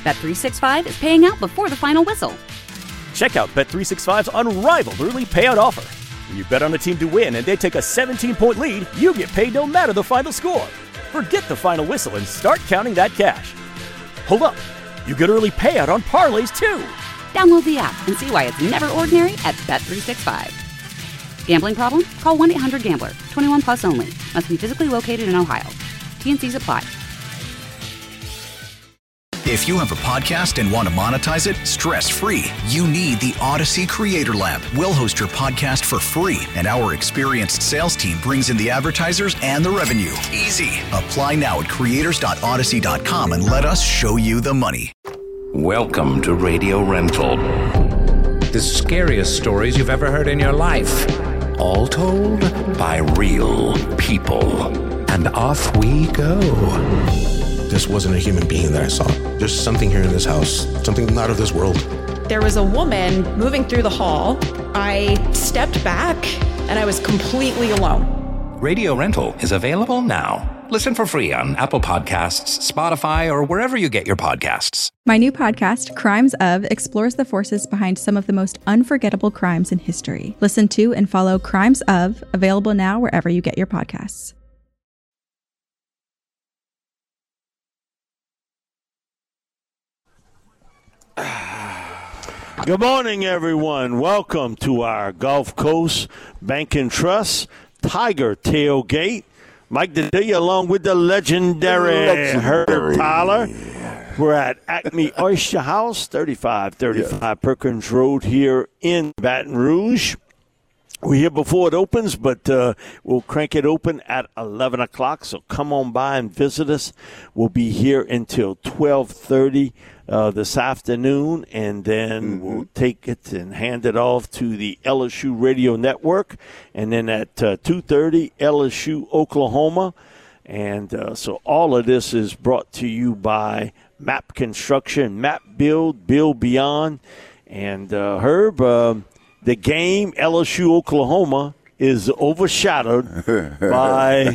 Bet365 is paying out before the final whistle. Check out Bet365's unrivaled early payout offer. When you bet on a team to win and they take a 17-point lead, you get paid no matter the final score. Forget the final whistle and start counting that cash. Hold up. You get early payout on parlays, too. Download the app and see why it's never ordinary at Bet365. Gambling problem? Call 1-800-GAMBLER. 21 plus only. Must be physically located in Ohio. T&Cs apply. If you have a podcast and want to monetize it stress-free, you need the Odyssey Creator Lab. We'll host your podcast for free, and our experienced sales team brings in the advertisers and the revenue. Easy. Apply now at creators.odyssey.com and let us show you the money. Welcome to Radio Rental. The scariest stories you've ever heard in your life. All told by real people. And off we go. This wasn't a human being that I saw. There's something here in this house, something not of this world. There was a woman moving through the hall. I stepped back and I was completely alone. Radio Rental is available now. Listen for free on Apple Podcasts, Spotify, or wherever you get your podcasts. My new podcast, Crimes Of, explores the forces behind some of the most unforgettable crimes in history. Listen to and follow Crimes Of, available now wherever you get your podcasts. Good morning, everyone. Welcome to our Gulf Coast Bank and Trust Tiger Tailgate. Mike Dedelia along with the legendary Herb Tyler. We're at Acme Oyster House, 3535 Perkins Road here in Baton Rouge. We're here before it opens, but we'll crank it open at 11 o'clock, so come on by and visit us. We'll be here until 12:30 this afternoon, and then we'll take it and hand it off to the LSU Radio Network, and then at 2:30, LSU Oklahoma. And so all of this is brought to you by MAP Construction, MAP Build, Build Beyond. And Herb, the game, LSU Oklahoma, is overshadowed by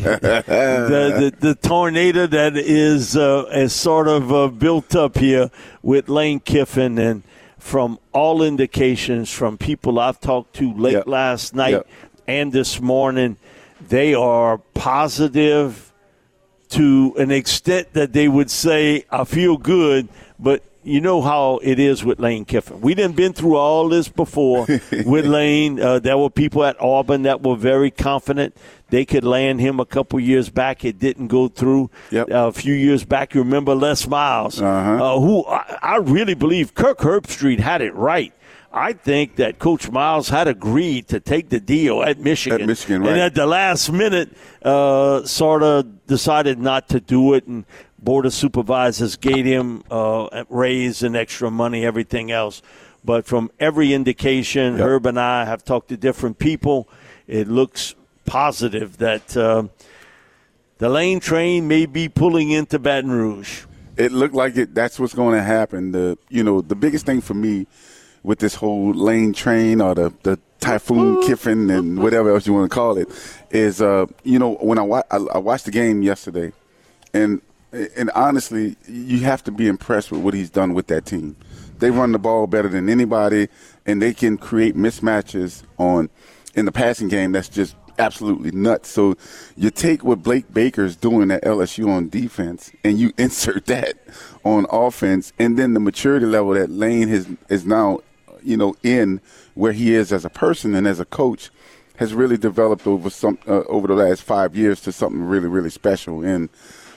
the tornado that is sort of built up here with Lane Kiffin. And from all indications from people I've talked to late last night and this morning, they are positive to an extent that they would say, I feel good, but you know how it is with Lane Kiffin. We done been through all this before with Lane. There were people at Auburn that were very confident they could land him a couple years back. It didn't go through. A few years back, you remember Les Miles, who I really believe Kirk Herbstreit had it right. I think that Coach Miles had agreed to take the deal at Michigan. Right. And at the last minute, sort of decided not to do it, and Board of Supervisors gave him a raise and extra money, everything else. But from every indication, Herb and I have talked to different people. It looks positive that the Lane train may be pulling into Baton Rouge. It looked like it. That's what's going to happen. The biggest thing for me with this whole Lane train or the Typhoon Kiffin and whatever else you want to call it is, when I watched the game yesterday, and honestly, you have to be impressed with what he's done with that team. They run the ball better than anybody, and they can create mismatches in the passing game that's just absolutely nuts. So you take what Blake Baker's doing at LSU on defense, and you insert that on offense, and then the maturity level that Lane is now, in where he is as a person and as a coach has really developed over the last 5 years to something really, really special. And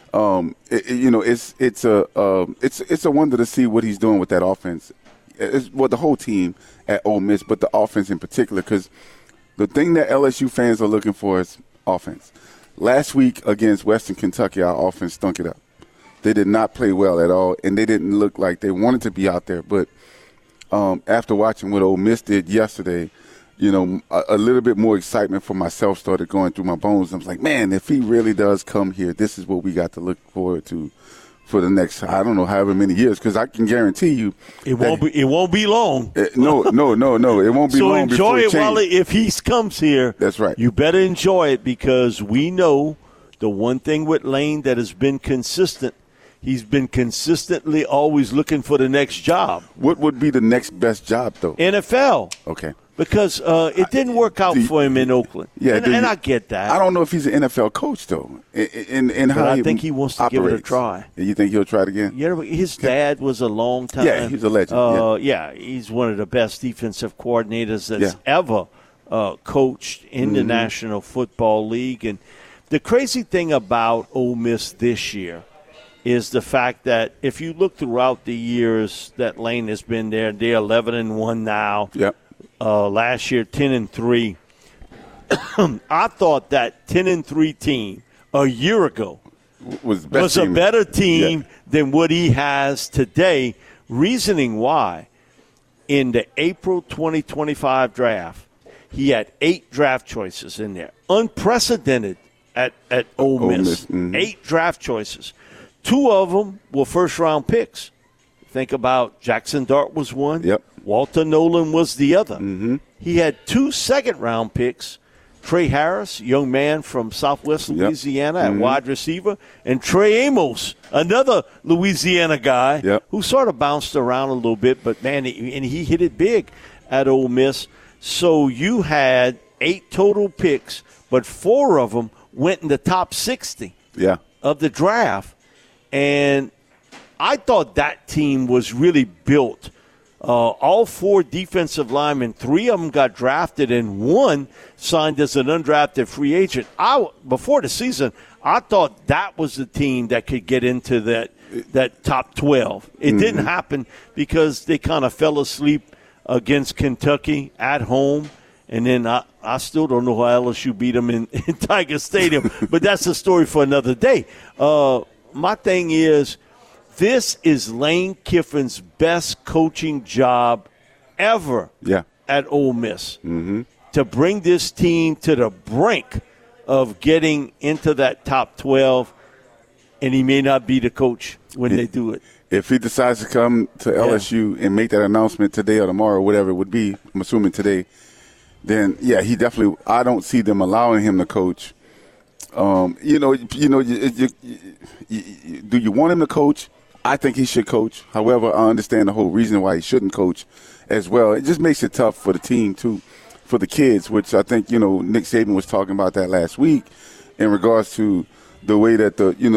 it's a wonder to see what he's doing with that offense. The whole team at Ole Miss, but the offense in particular, because the thing that LSU fans are looking for is offense. Last week against Western Kentucky, our offense stunk it up. They did not play well at all, and they didn't look like they wanted to be out there. But after watching what Ole Miss did yesterday, a little bit more excitement for myself started going through my bones. I was like, man, if he really does come here, this is what we got to look forward to for the next, I don't know, however many years, because I can guarantee you it won't be long. No, it won't be so long. Enjoy it while if he comes here. That's right. You better enjoy it, because we know the one thing with Lane that has been consistent, He's been consistently always looking for the next job. What would be the next best job, though? NFL. Okay. Because it didn't work out for him in Oakland. Yeah, and I get that. I don't know if he's an NFL coach, though. And how I think he wants to give it a try. You think he'll try it again? Yeah, his dad was a long time. Yeah, he's a legend. Yeah, he's one of the best defensive coordinators that's ever coached in the National Football League. And the crazy thing about Ole Miss this year is the fact that if you look throughout the years that Lane has been there, they're 11-1 now. Yep. Last year, 10-3. I thought that 10-3 team a year ago was a better team than what he has today. Reasoning why, in the April 2025 draft, he had 8 draft choices in there. Unprecedented at Ole Miss. 8 draft choices. 2 of them were first-round picks. Think about Jackson Dart was one. Yep. Walter Nolan was the other. He had 2 second-round picks, Trey Harris, young man from Southwest Louisiana at wide receiver, and Trey Amos, another Louisiana guy who sort of bounced around a little bit, but, man, he hit it big at Ole Miss. So you had 8 total picks, but 4 of them went in the top 60 of the draft. And I thought that team was really built. All 4 defensive linemen, 3 of them got drafted, and 1 signed as an undrafted free agent. Before the season, I thought that was the team that could get into that top 12. It didn't happen because they kind of fell asleep against Kentucky at home. And then I still don't know how LSU beat them in Tiger Stadium, but that's a story for another day. My thing is, this is Lane Kiffin's best coaching job ever at Ole Miss. To bring this team to the brink of getting into that top 12, and he may not be the coach when they do it. If he decides to come to LSU and make that announcement today or tomorrow, whatever it would be, I'm assuming today, then, he definitely – I don't see them allowing him to coach. Do you want him to coach? I think he should coach. However, I understand the whole reason why he shouldn't coach as well. It just makes it tough for the team, too, for the kids, which I think, Nick Saban was talking about that last week in regards to the way that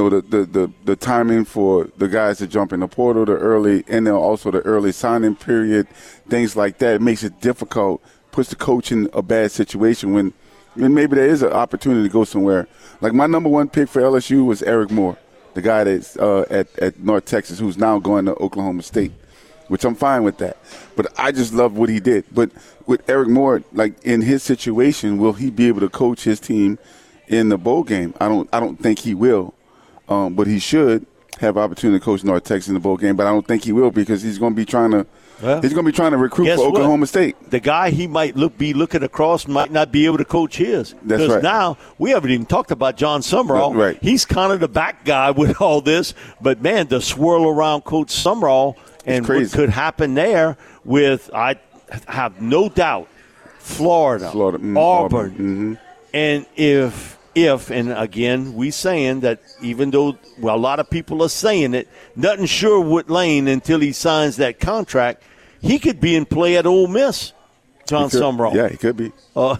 the timing for the guys to jump in the portal, the early, and then also the early signing period, things like that. It makes it difficult, puts the coach in a bad situation when maybe there is an opportunity to go somewhere. Like my number 1 pick for LSU was Eric Moore, the guy that's at North Texas, who's now going to Oklahoma State, which I'm fine with that. But I just love what he did. But with Eric Moore, like in his situation, will he be able to coach his team in the bowl game? I don't think he will, but he should have opportunity to coach North Texas in the bowl game. But I don't think he will because he's going to be trying to. He's going to be trying to recruit for Oklahoma State. The guy he might be looking across might not be able to coach his. That's right. Because now we haven't even talked about John Sumrall. Right. He's kind of the back guy with all this. But, man, the swirl around Coach Sumrall and what could happen there with, I have no doubt, Florida, Auburn. And if, and again, we saying that even though, a lot of people are saying it, nothing sure with Lane until he signs that contract, he could be in play at Ole Miss, John Sumrall. Yeah, he could be.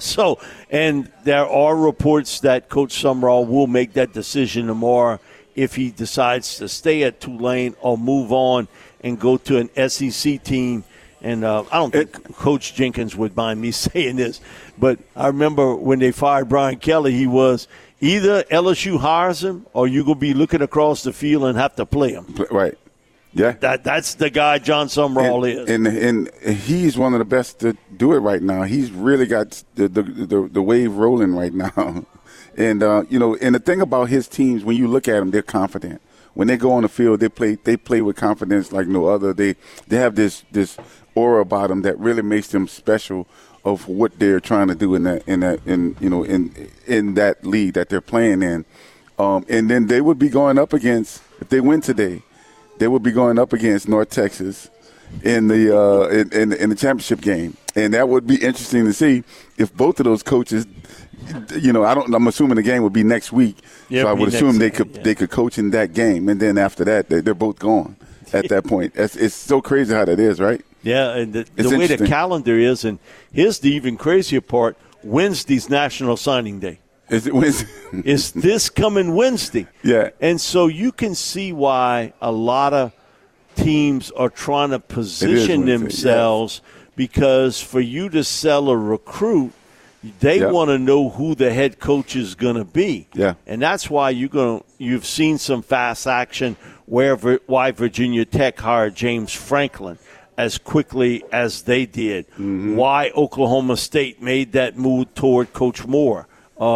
And there are reports that Coach Sumrall will make that decision tomorrow if he decides to stay at Tulane or move on and go to an SEC team. And I don't think Coach Jenkins would mind me saying this, but I remember when they fired Brian Kelly, he was either LSU hires him or you're going to be looking across the field and have to play him. Right. Yeah. That's the guy John Sumrall is. And he's one of the best to do it right now. He's really got the wave rolling right now. And, and the thing about his teams, when you look at them, they're confident. When they go on the field, they play with confidence like no other. They have this aura about them that really makes them special of what they're trying to do in that league that they're playing in. And then they would be going up against, if they win today, they would be going up against North Texas in the championship game. And that would be interesting to see if both of those coaches I'm assuming the game would be next week. Yeah, so I would assume they week, could coach in that game, and then after that, they're both gone at that point. It's so crazy how that is, right? Yeah, and the way the calendar is, and here's the even crazier part: Wednesday's National Signing Day. Is it Wednesday? Is this coming Wednesday? Yeah. And so you can see why a lot of teams are trying to position themselves, because for you to sell a recruit, they want to know who the head coach is going to be. Yeah. And that's why you've seen some fast action why Virginia Tech hired James Franklin as quickly as they did. Mm-hmm. Why Oklahoma State made that move toward Coach Moore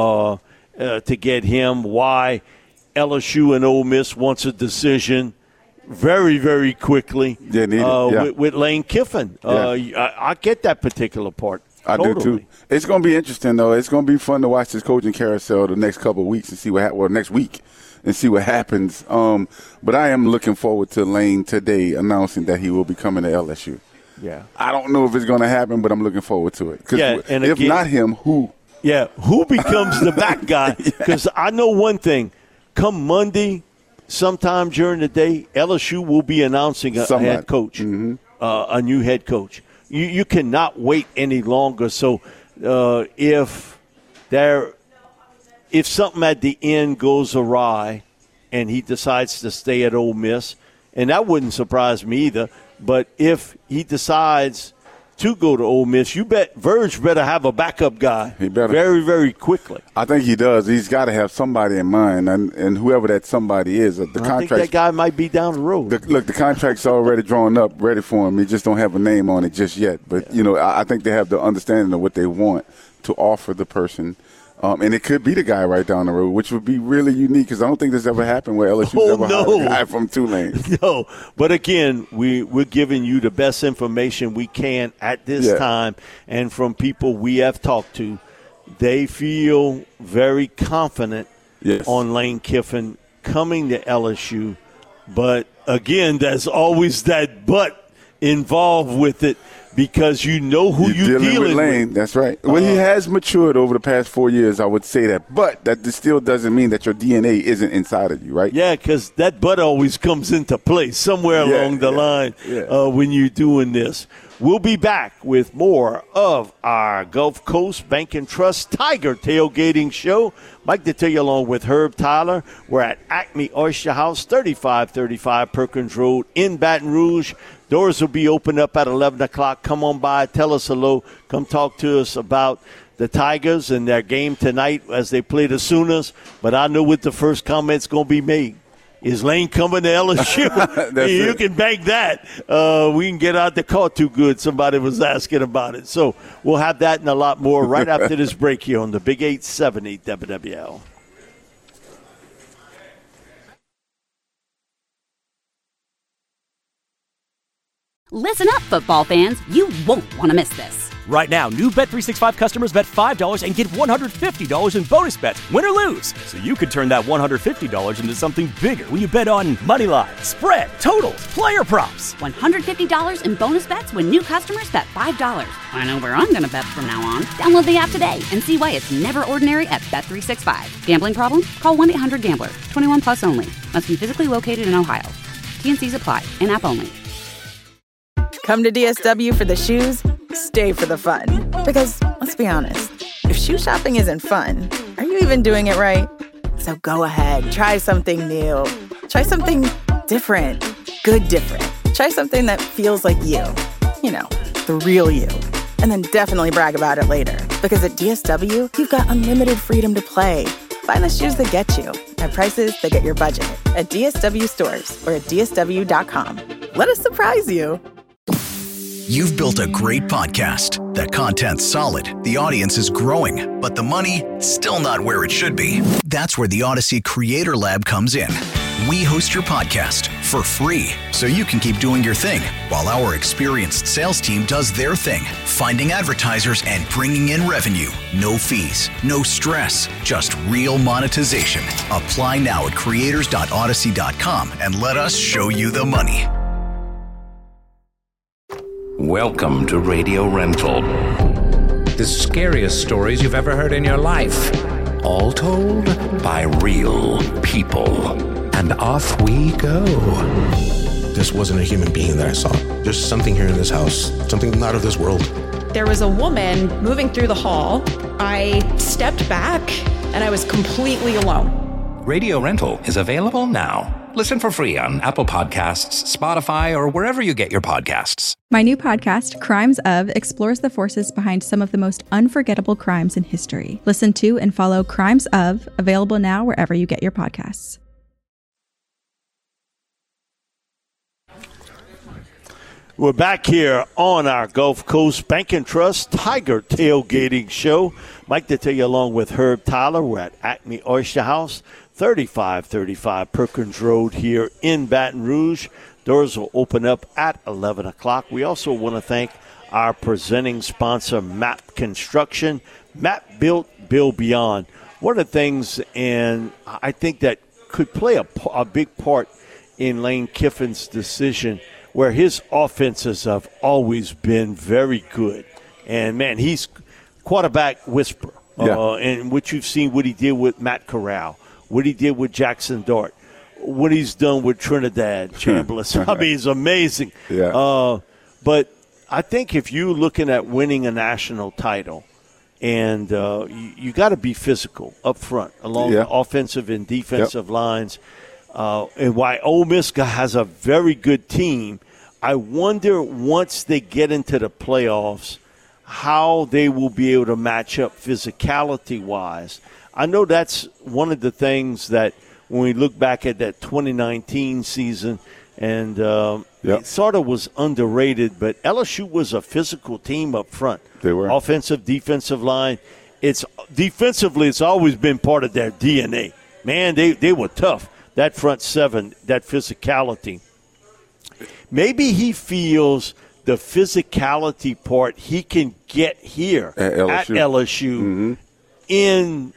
to get him. Why LSU and Ole Miss wants a decision very, very quickly with Lane Kiffin. I get that particular part. I do too. It's going to be interesting, though. It's going to be fun to watch this coaching carousel the next couple of weeks and see next week and see what happens. But I am looking forward to Lane today announcing that he will be coming to LSU. Yeah. I don't know if it's going to happen, but I'm looking forward to it. And if not him, who? Yeah, who becomes the back guy? Because I know one thing. Come Monday, sometime during the day, LSU will be announcing a head coach, a new head coach. You cannot wait any longer. So if something at the end goes awry and he decides to stay at Ole Miss, and that wouldn't surprise me either, but if he decides to go to Ole Miss, you bet Verge better have a backup guy very, very quickly. I think he does. He's got to have somebody in mind, and whoever that somebody is. I think that guy might be down the road. The contract's already drawn up, ready for him. He just don't have a name on it just yet. But, I think they have the understanding of what they want to offer the person. And it could be the guy right down the road, which would be really unique because I don't think this ever happened where LSU's ever hired a guy from Tulane. No, but again, we're giving you the best information we can at this time. And from people we have talked to, they feel very confident on Lane Kiffin coming to LSU. But, again, there's always that but involved with it. Because you know who you're dealing with. Lane. That's right. Well, he has matured over the past 4 years, I would say that. But that still doesn't mean that your DNA isn't inside of you, right? Yeah, because that but always comes into play somewhere along the line when you're doing this. We'll be back with more of our Gulf Coast Bank and Trust Tiger Tailgating Show. Mike Detillier along with Herb Tyler. We're at Acme Oyster House, 3535 Perkins Road in Baton Rouge. Doors will be open up at 11 o'clock. Come on by, tell us hello. Come talk to us about the Tigers and their game tonight as they play the Sooners. But I know what the first comment's going to be made. Is Lane coming to LSU? You can bank that. We can get out the car too good. Somebody was asking about it. So we'll have that and a lot more right after this break here on the Big 870 WWL. Listen up, football fans. You won't want to miss this. Right now, new Bet365 customers bet $5 and get $150 in bonus bets, win or lose. So you could turn that $150 into something bigger when you bet on moneyline, spread, totals, player props. $150 in bonus bets when new customers bet $5. I know where I'm going to bet from now on. Download the app today and see why it's never ordinary at Bet365. Gambling problem? Call 1-800-GAMBLER. 21 plus only. Must be physically located in Ohio. T&Cs apply. In-app only. Come to DSW for the shoes, stay for the fun. Because, let's be honest, if shoe shopping isn't fun, are you even doing it right? So go ahead, try something new. Try something different. Good different. Try something that feels like you. You know, the real you. And then definitely brag about it later. Because at DSW, you've got unlimited freedom to play. Find the shoes that get you at prices that get your budget at DSW stores or at DSW.com. Let us surprise you. You've built a great podcast. The content's solid, the audience is growing, but the money, still not where it should be. That's where the Odyssey Creator Lab comes in. We host your podcast for free, so you can keep doing your thing, while our experienced sales team does their thing, finding advertisers and bringing in revenue. No fees, no stress, just real monetization. Apply now at creators.odyssey.com and let us show you the money. Welcome to Radio Rental. The scariest stories you've ever heard in your life. All told by real people. And off we go. This wasn't a human being that I saw. There's something here in this house, something not of this world. There was a woman moving through the hall. I stepped back and I was completely alone. Radio Rental is available now. Listen for free on Apple Podcasts, Spotify, or wherever you get your podcasts. My new podcast, Crimes Of, explores the forces behind some of the most unforgettable crimes in history. Listen to and follow Crimes Of, available now wherever you get your podcasts. We're back here on our Gulf Coast Bank and Trust Tiger Tailgating Show. Mike Detillier along with Herb Tyler. We're at Acme Oyster House, 3535 Perkins Road here in Baton Rouge. Doors will open up at 11 o'clock. We also want to thank our presenting sponsor, MAP Construction. MAP Built, Build Beyond. One of the things, and I think that could play a big part in Lane Kiffin's decision, where his offenses have always been very good. And, man, he's quarterback whisperer. Yeah. And what you've seen, what he did with Matt Corral, what he did with Jackson Dart, what he's done with Trinidad Chambliss. I mean, it's amazing. Yeah. But I think if you're looking at winning a national title, and you got to be physical up front along the offensive and defensive lines. And why Ole Miss has a very good team, I wonder once they get into the playoffs how they will be able to match up physicality-wise. I know that's one of the things that when we look back at that 2019 season, and it sort of was underrated, but LSU was a physical team up front. They were. Offensive, defensive line. Defensively, it's always been part of their DNA. Man, they were tough. That front seven, that physicality. Maybe he feels the physicality part he can get here at LSU in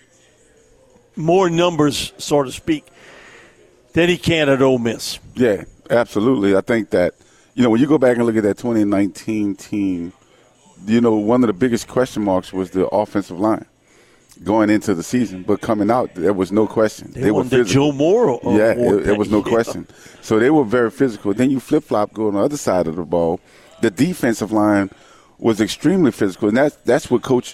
more numbers, so to speak, than he can at Ole Miss. Yeah, absolutely. I think that, when you go back and look at that 2019 team, one of the biggest question marks was the offensive line going into the season, but coming out, there was no question. They were physical. Joe Moore. It was no question. So they were very physical. Then you flip-flop, go on the other side of the ball. The defensive line was extremely physical, and that's what Coach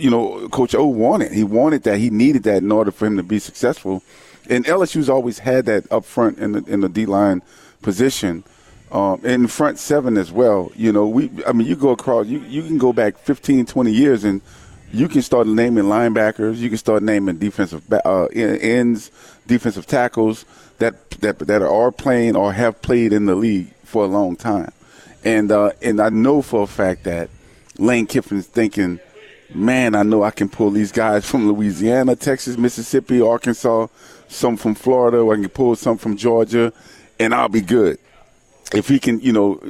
O wanted. He wanted that. He needed that in order for him to be successful. And LSU's always had that up front in the D-line position, in front seven as well. You go across. You can go back 15, 20 years and you can start naming linebackers. You can start naming defensive ends, defensive tackles that are playing or have played in the league for a long time. And I know for a fact that Lane Kiffin's thinking, man, I know I can pull these guys from Louisiana, Texas, Mississippi, Arkansas, some from Florida, or I can pull some from Georgia, and I'll be good. If he can,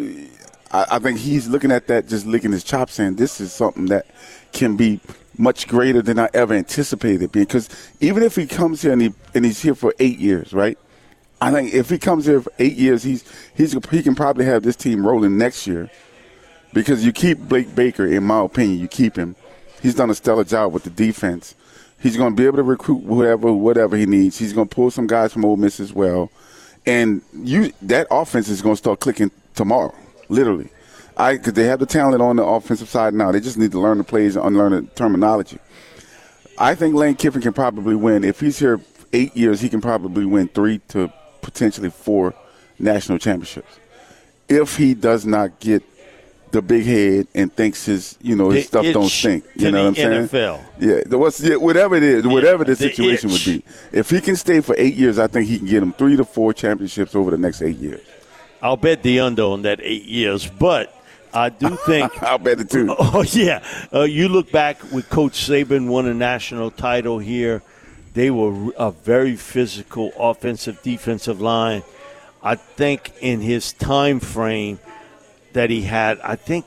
I think he's looking at that, just licking his chops, saying this is something that can be much greater than I ever anticipated. Because even if he comes here and he's here for 8 years, right? I think if he comes here for 8 years, he can probably have this team rolling next year. Because you keep Blake Baker, in my opinion, you keep him. He's done a stellar job with the defense. He's going to be able to recruit whatever he needs. He's going to pull some guys from Ole Miss as well. And that offense is going to start clicking tomorrow, literally. Because they have the talent on the offensive side now. They just need to learn the plays and learn the terminology. I think Lane Kiffin can probably win. If he's here 8 years, he can probably win 3 to potentially 4 national championships. If he does not get the big head and thinks his stuff don't stink. You know what I'm saying? NFL. Yeah, whatever it is, whatever the situation would be. If he can stay for 8 years, I think he can get him 3 to 4 championships over the next 8 years. I'll bet the under on that 8 years, but I do think I'll bet it too. Oh yeah, you look back with Coach Saban won a national title here. They were a very physical offensive defensive line. I think in his time frame that he had,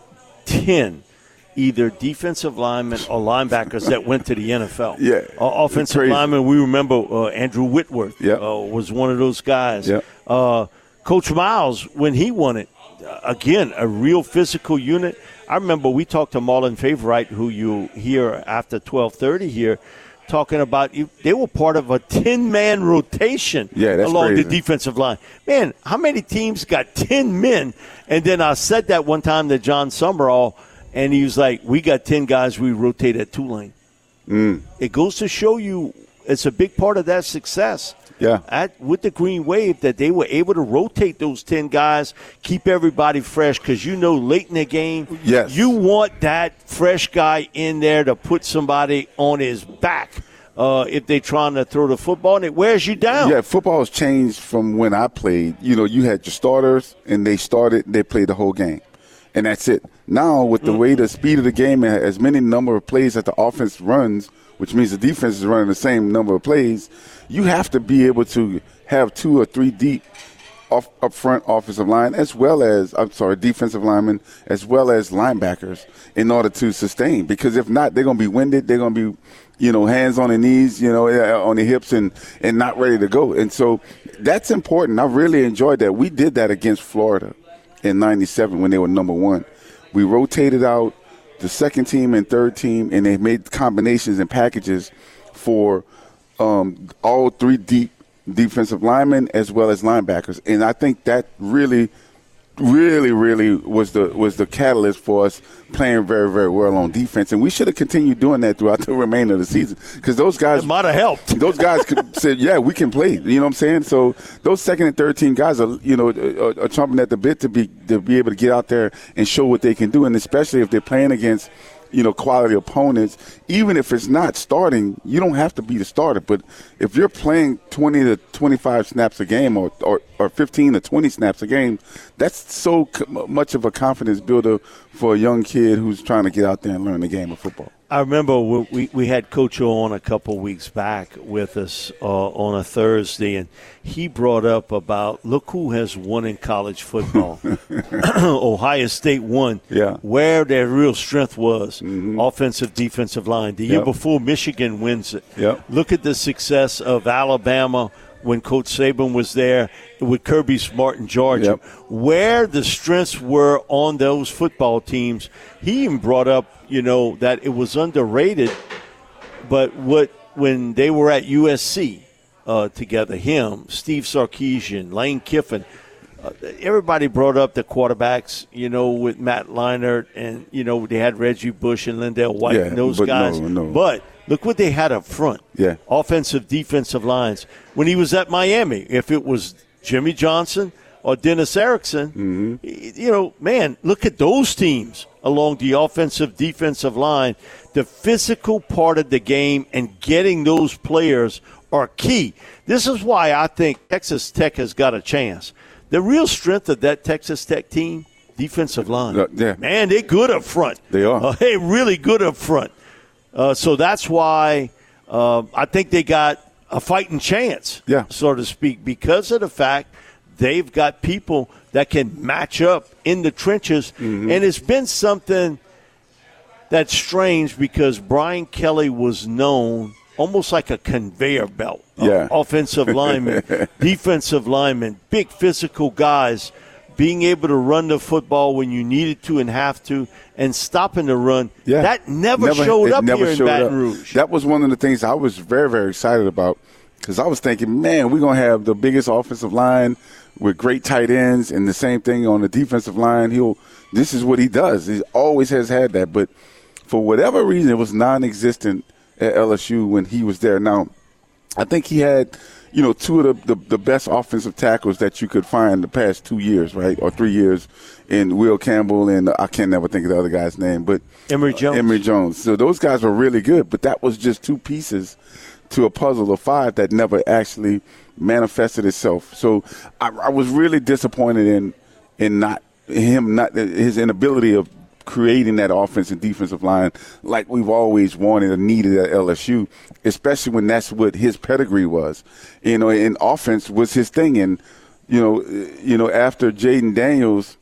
10 either defensive linemen or linebackers that went to the NFL. Yeah, offensive linemen. We remember Andrew Whitworth was one of those guys. Yeah. Coach Miles, when he won it, again, a real physical unit. I remember we talked to Marlon Favorite, who you hear after 12:30 here, talking about they were part of a 10-man rotation along crazy. the defensive line. Man, how many teams got 10 men? And then I said that one time to John Summerall, and he was like, we got 10 guys we rotate at Tulane. It goes to show you it's a big part of that success. With the Green Wave, that they were able to rotate those 10 guys, keep everybody fresh, because late in the game, you want that fresh guy in there to put somebody on his back if they're trying to throw the football, and it wears you down. Yeah, football has changed from when I played. You had your starters, and they played the whole game, and that's it. Now, with the way the speed of the game and as many number of plays that the offense runs, which means the defense is running the same number of plays, you have to be able to have 2 or 3 deep up front offensive line, defensive linemen, as well as linebackers in order to sustain. Because if not, they're going to be winded. They're going to be, hands on their knees, on their hips and not ready to go. And so that's important. I really enjoyed that. We did that against Florida in 97 when they were number 1. We rotated out the second team and third team, and they made combinations and packages for all 3 deep defensive linemen as well as linebackers. And I think that really was the catalyst for us playing very, very well on defense. And we should have continued doing that throughout the remainder of the season, because those guys – it might have helped. Those guys said, yeah, we can play. You know what I'm saying? So those second and third team guys are chomping at the bit to be able to get out there and show what they can do, and especially if they're playing against – quality opponents. Even if it's not starting, you don't have to be the starter. But if you're playing 20 to 25 snaps a game or 15 to 20 snaps a game, that's so much of a confidence builder for a young kid who's trying to get out there and learn the game of football. I remember we had Coach O on a couple weeks back with us on a Thursday, and he brought up about, look who has won in college football. Ohio State won, where their real strength was, offensive, defensive line. The year before, Michigan wins it. Look at the success of Alabama when Coach Saban was there with Kirby Smart in Georgia. Where the strengths were on those football teams, he even brought up, that it was underrated, but when they were at USC together, Steve Sarkisian, Lane Kiffin, everybody brought up the quarterbacks, with Matt Leinart, and, they had Reggie Bush and Lindell White and those guys. But look what they had up front. Offensive, defensive lines. When he was at Miami, if it was Jimmy Johnson or Dennis Erickson, man, look at those teams along the offensive, defensive line. The physical part of the game and getting those players are key. This is why I think Texas Tech has got a chance. The real strength of that Texas Tech team, defensive line. Man, they're good up front. They are. They're really good up front. So that's why I think they got a fighting chance, so to speak, because of the fact they've got people that can match up in the trenches. And it's been something that's strange because Brian Kelly was known almost like a conveyor belt of offensive linemen, defensive linemen, big physical guys, being able to run the football when you needed to and have to, and stopping the run. That never showed up here in Baton Rouge. That was one of the things I was very, very excited about, because I was thinking, man, we're going to have the biggest offensive line with great tight ends, and the same thing on the defensive line. This is what he does. He always has had that. But for whatever reason, it was non-existent at LSU when he was there. Now, I think he had, 2 of the best offensive tackles that you could find the past 2 years, right, or 3 years, in Will Campbell and I can't never think of the other guy's name, but Emory Jones. So those guys were really good, but that was just 2 pieces to a puzzle of 5 that never actually manifested itself. So I was really disappointed in his inability of creating that offense and defensive line like we've always wanted and needed at LSU, especially when that's what his pedigree was. And offense was his thing. And after Jaden Daniels,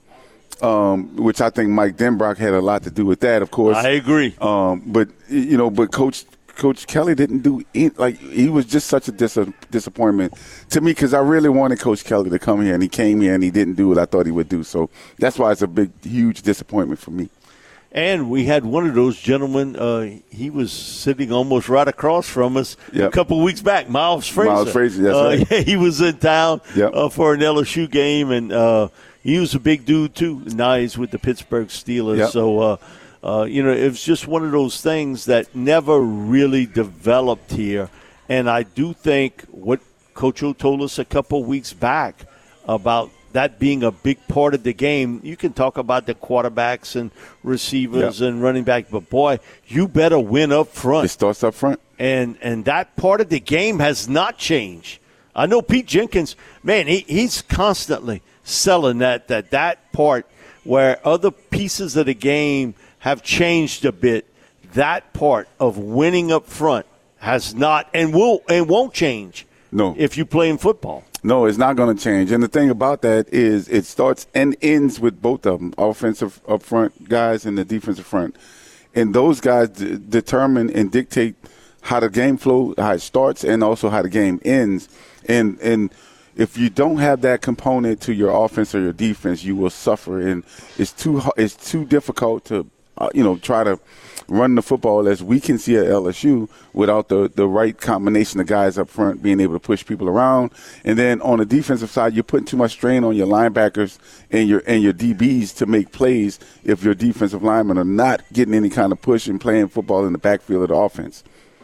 which I think Mike Denbrock had a lot to do with that, of course. I agree. But Coach Coach Kelly didn't do it. Like, he was just such a disappointment to me, because I really wanted Coach Kelly to come here, and he came here and he didn't do what I thought he would do. So that's why it's a big, huge disappointment for me. And we had one of those gentlemen, he was sitting almost right across from us a couple of weeks back, Miles Frazier. Miles Frazier, that's right. Yeah, he was in town for an LSU game, and he was a big dude, too. Now he's with the Pittsburgh Steelers. Yep. So, it was just one of those things that never really developed here. And I do think what Coach O told us a couple of weeks back about that being a big part of the game. You can talk about the quarterbacks and receivers and running back, but, boy, you better win up front. It starts up front. And that part of the game has not changed. I know Pete Jenkins, man, he's constantly selling that part where other pieces of the game have changed a bit. That part of winning up front has not and won't change. No. If you play in football. No, it's not going to change. And the thing about that is it starts and ends with both of them, offensive up front guys and the defensive front. And those guys determine and dictate how the game flow, how it starts, and also how the game ends. And if you don't have that component to your offense or your defense, you will suffer. And it's too difficult to try to run the football as we can see at LSU without the right combination of guys up front being able to push people around. And then on the defensive side, you're putting too much strain on your linebackers and your DBs to make plays if your defensive linemen are not getting any kind of push and playing football in the backfield of the offense.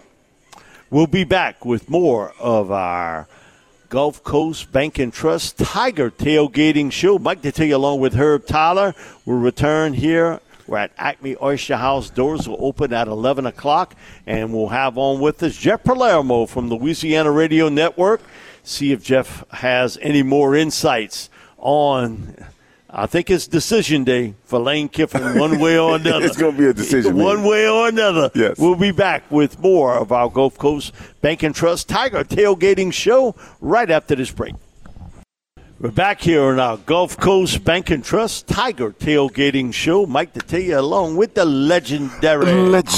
We'll be back with more of our Gulf Coast Bank and Trust Tiger Tailgating Show. Mike Detillier along with Herb Tyler will return here. We're at Acme Oyster House. Doors will open at 11 o'clock, and we'll have on with us Jeff Palermo from the Louisiana Radio Network. See if Jeff has any more insights on, I think it's decision day for Lane Kiffin one way or another. It's going to be a decision. One way or another. Yes. We'll be back with more of our Gulf Coast Bank and Trust Tiger Tailgating Show right after this break. We're back here on our Gulf Coast Bank and Trust Tiger Tailgating Show. Mike Detillier along with the legendary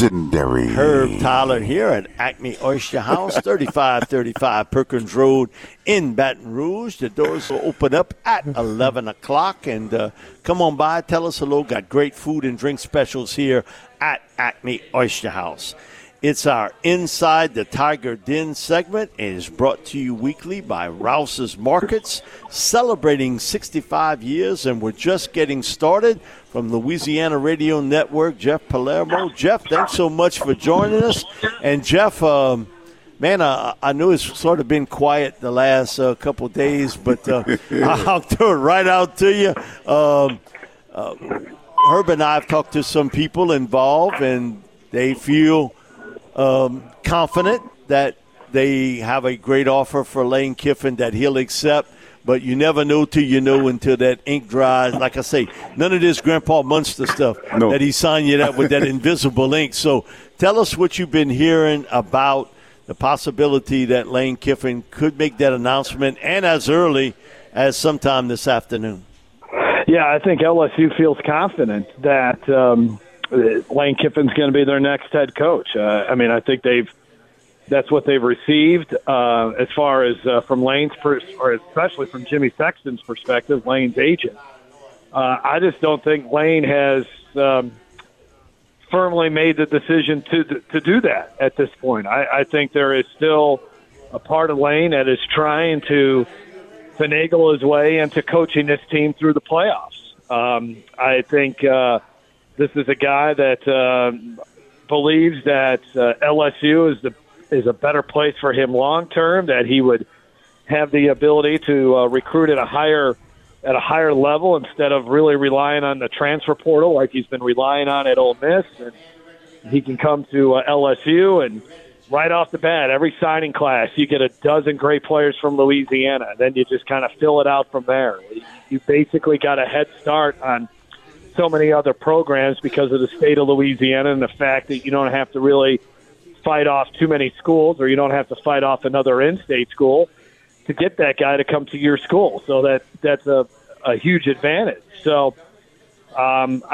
Herb Tyler here at Acme Oyster House, 3535 Perkins Road in Baton Rouge. The doors will open up at 11 o'clock. And come on by, tell us hello. Got great food and drink specials here at Acme Oyster House. It's our Inside the Tiger Den segment. It is brought to you weekly by Rouse's Markets, celebrating 65 years, and we're just getting started. From Louisiana Radio Network, Jeff Palermo. Jeff, thanks so much for joining us. And, Jeff, man, I know it's sort of been quiet the last couple of days, but I'll throw it right out to you. Herb and I have talked to some people involved, and they feel confident that they have a great offer for Lane Kiffin that he'll accept, but you never know till you know until that ink dries. Like I say, none of this Grandpa Munster stuff that he signed you that with that invisible ink. So tell us what you've been hearing about the possibility that Lane Kiffin could make that announcement, and as early as sometime this afternoon. Yeah, I think LSU feels confident that Lane Kiffin's going to be their next head coach. I mean, I think that's what they've received as far as from Lane's or especially from Jimmy Sexton's perspective, Lane's agent. I just don't think Lane has firmly made the decision to do that at this point. I think there is still a part of Lane that is trying to finagle his way into coaching this team through the playoffs. I think this is a guy that believes that LSU is a better place for him long term. That he would have the ability to recruit at a higher level instead of really relying on the transfer portal like he's been relying on at Ole Miss. And he can come to LSU and right off the bat, every signing class, you get a dozen great players from Louisiana. Then you just kind of fill it out from there. You basically got a head start on so many other programs because of the state of Louisiana and the fact that you don't have to really fight off too many schools, or you don't have to fight off another in-state school to get that guy to come to your school. So that's a huge advantage. So I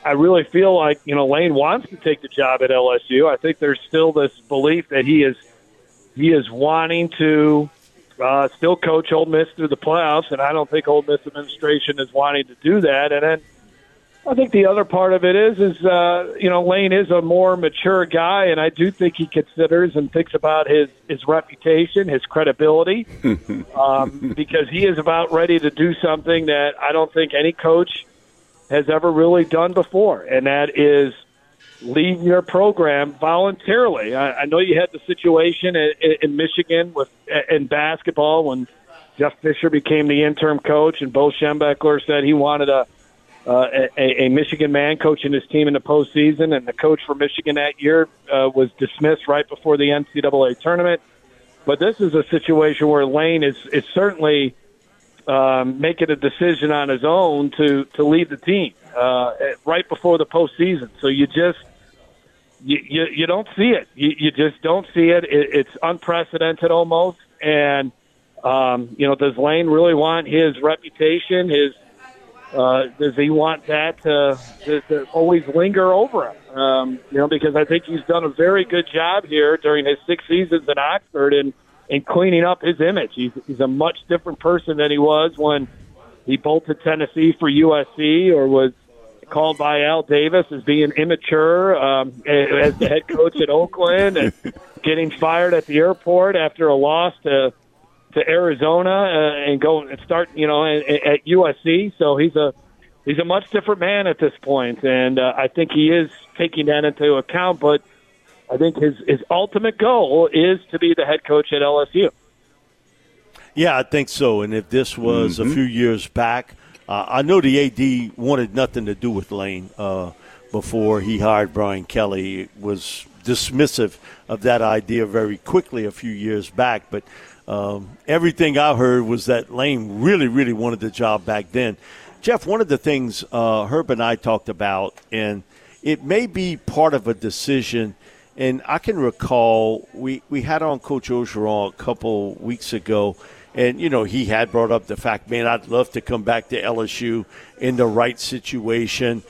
I really feel like, Lane wants to take the job at LSU. I think there's still this belief that he is wanting to still coach Ole Miss through the playoffs, and I don't think Ole Miss administration is wanting to do that. And then I think the other part of it is Lane is a more mature guy, and I do think he considers and thinks about his reputation, his credibility, because he is about ready to do something that I don't think any coach has ever really done before, and that is leave your program voluntarily. I know you had the situation in Michigan in basketball when Jeff Fisher became the interim coach, and Bo Schembechler said he wanted a Michigan man coaching his team in the postseason, and the coach for Michigan that year was dismissed right before the NCAA tournament. But this is a situation where Lane is certainly making a decision on his own to lead the team right before the postseason. So you don't see it. You just don't see it. It's unprecedented almost. And does Lane really want his reputation? Does he want that to always linger over him? Because I think he's done a very good job here during his 6 seasons in Oxford in cleaning up his image. He's a much different person than he was when he bolted Tennessee for USC or was called by Al Davis as being immature as the head coach at Oakland and getting fired at the airport after a loss to Arizona and go and start, at USC. So he's a much different man at this point, and I think he is taking that into account. But I think his ultimate goal is to be the head coach at LSU. Yeah, I think so. And if this was a few years back, I know the AD wanted nothing to do with Lane before he hired Brian Kelly. It was dismissive of that idea very quickly a few years back. But everything I heard was that Lane really, really wanted the job back then. Jeff, one of the things Herb and I talked about, and it may be part of a decision, and I can recall we had on Coach Orgeron a couple weeks ago, and, he had brought up the fact, man, I'd love to come back to LSU in the right situation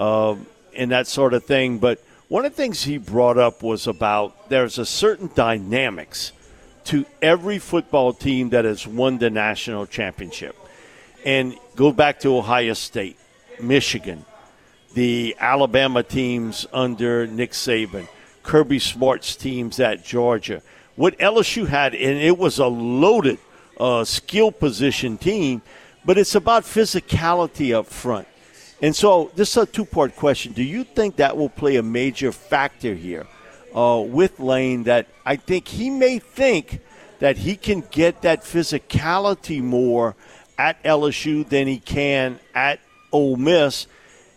and that sort of thing. But one of the things he brought up was about there's a certain dynamics to every football team that has won the national championship. And go back to Ohio State, Michigan, the Alabama teams under Nick Saban, Kirby Smart's teams at Georgia. What LSU had, and it was a loaded skill position team, but it's about physicality up front. And so this is a two-part question. Do you think that will play a major factor here with Lane, that I think he may think that he can get that physicality more at LSU than he can at Ole Miss?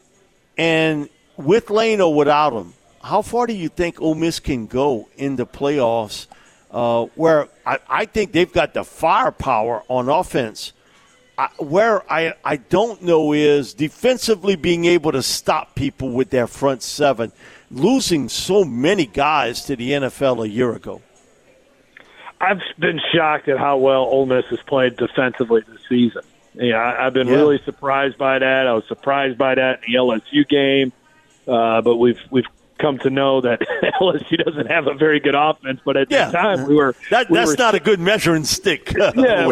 And with Lane or without him, how far do you think Ole Miss can go in the playoffs where I think they've got the firepower on offense? Where I don't know is defensively being able to stop people with their front seven, losing so many guys to the NFL a year ago. I've been shocked at how well Ole Miss has played defensively this season. I've been really surprised by that. I was surprised by that in the LSU game, but we've come to know that LSU doesn't have a very good offense. But at the time, we were not a good measuring stick. We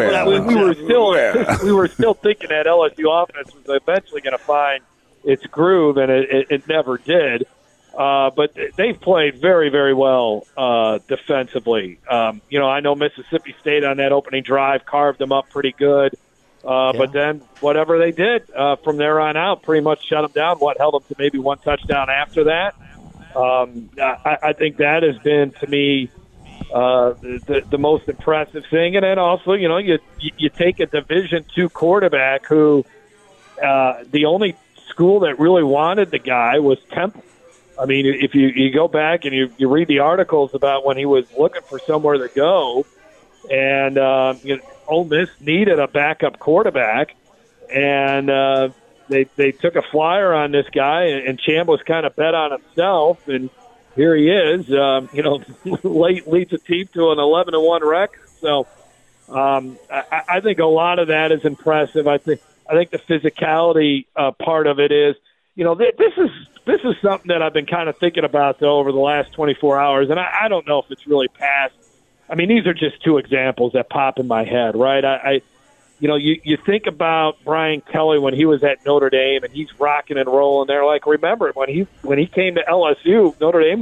were still thinking that LSU offense was eventually going to find its groove, and it never did. But they've played very, very well defensively. I know Mississippi State on that opening drive carved them up pretty good. But then whatever they did from there on out pretty much shut them down. What held them to maybe one touchdown after that? I think that has been, to me, the most impressive thing. And then also, you take a Division II quarterback who the only school that really wanted the guy was Temple. I mean, if you go back and you read the articles about when he was looking for somewhere to go, and Ole Miss needed a backup quarterback, and they took a flyer on this guy, and Chambliss kind of bet on himself, and here he is. Leads a team to an 11-1 record. So I think a lot of that is impressive. I think the physicality part of it is, this is something that I've been kind of thinking about though over the last 24 hours, and I don't know if it's really passed. I mean, these are just two examples that pop in my head, right? You think about Brian Kelly when he was at Notre Dame and he's rocking and rolling there. Like, remember when he came to LSU, Notre Dame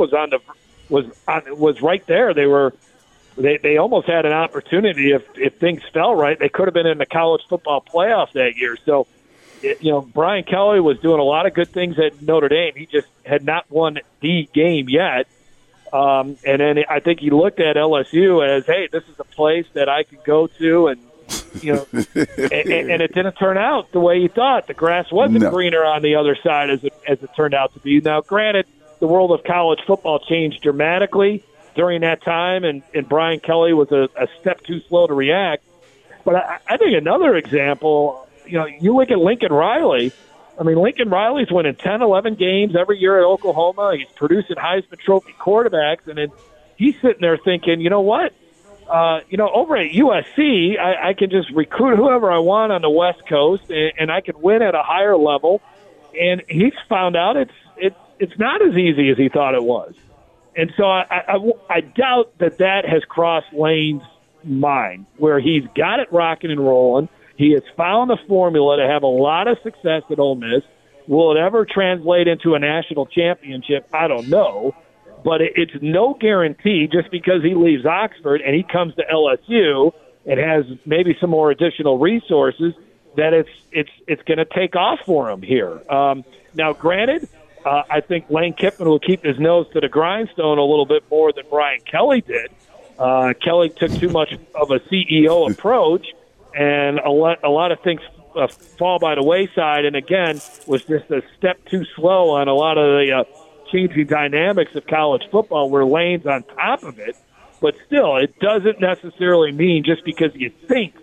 was right there. They almost had an opportunity if things fell right. They could have been in the college football playoff that year. So, Brian Kelly was doing a lot of good things at Notre Dame. He just had not won the game yet. And then I think he looked at LSU as, hey, this is a place that I could go to, and and it didn't turn out the way he thought. The grass wasn't greener on the other side as it turned out to be. Now, granted, the world of college football changed dramatically during that time, and Brian Kelly was a step too slow to react. But I think another example, you look at Lincoln Riley. I mean, Lincoln Riley's winning 10, 11 games every year at Oklahoma. He's producing Heisman Trophy quarterbacks, and then he's sitting there thinking, you know what? Over at USC, I can just recruit whoever I want on the West Coast, and I can win at a higher level. And he's found out it's not as easy as he thought it was. And so I doubt that has crossed Lane's mind, where he's got it rocking and rolling. He has found a formula to have a lot of success at Ole Miss. Will it ever translate into a national championship? I don't know. But it's no guarantee just because he leaves Oxford and he comes to LSU and has maybe some more additional resources that it's going to take off for him here. Now, granted, I think Lane Kiffin will keep his nose to the grindstone a little bit more than Brian Kelly did. Kelly took too much of a CEO approach, and a lot of things fall by the wayside, and again, was just a step too slow on a lot of the changing dynamics of college football where Lane's on top of it. But still, it doesn't necessarily mean just because you think,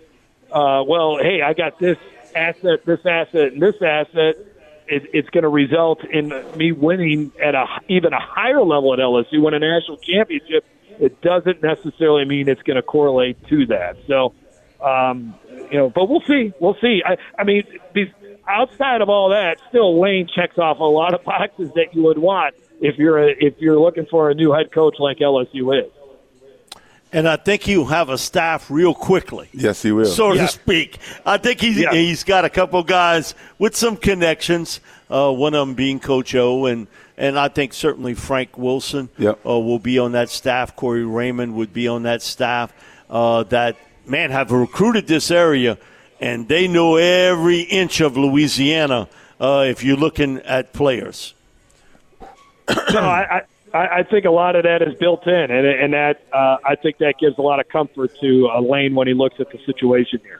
hey, I got this asset, and this asset, it's going to result in me winning at even a higher level at LSU, win a national championship. It doesn't necessarily mean it's going to correlate to that. So, but we'll see. We'll see. I mean, outside of all that, still Lane checks off a lot of boxes that you would want if you're looking for a new head coach like LSU is. And I think he'll have a staff real quickly. Yes, he will. So to speak. I think he's got a couple guys with some connections, one of them being Coach O, and I think certainly Frank Wilson will be on that staff. Corey Raymond would be on that staff that, have recruited this area, and they know every inch of Louisiana if you're looking at players. No, I think a lot of that is built in, and that I think that gives a lot of comfort to Lane when he looks at the situation here.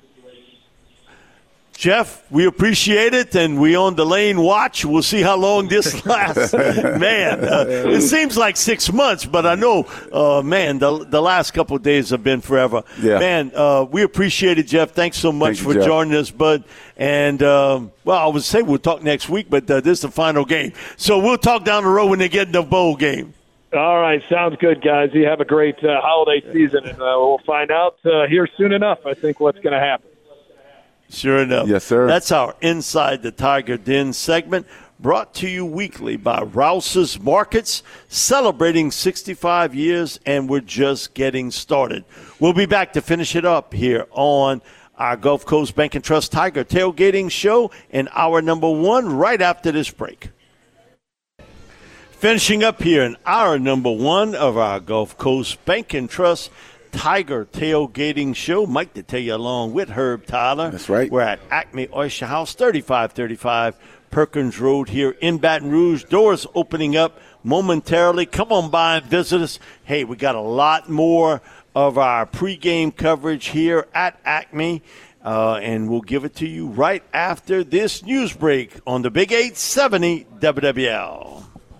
Jeff, we appreciate it, and we on the Lane watch. We'll see how long this lasts. It seems like 6 months, but I know, the last couple of days have been forever. Yeah. We appreciate it, Jeff. Thanks so much for joining us, bud. And, I would say we'll talk next week, but this is the final game. So we'll talk down the road when they get in the bowl game. All right. Sounds good, guys. You have a great holiday season, and we'll find out here soon enough, I think, what's going to happen. Sure enough. Yes, sir. That's our Inside the Tiger Den segment, brought to you weekly by Rouse's Markets, celebrating 65 years, and we're just getting started. We'll be back to finish it up here on our Gulf Coast Bank and Trust Tiger Tailgating Show in hour number 1 right after this break. Finishing up here in hour number 1 of our Gulf Coast Bank and Trust Tiger Tailgating Show. Mike Detillier along with Herb Tyler. That's right. We're at Acme Oyster House, 3535 Perkins Road here in Baton Rouge. Doors opening up momentarily. Come on by and visit us. Hey, we got a lot more of our pregame coverage here at Acme, and we'll give it to you right after this news break on the Big 870 WWL.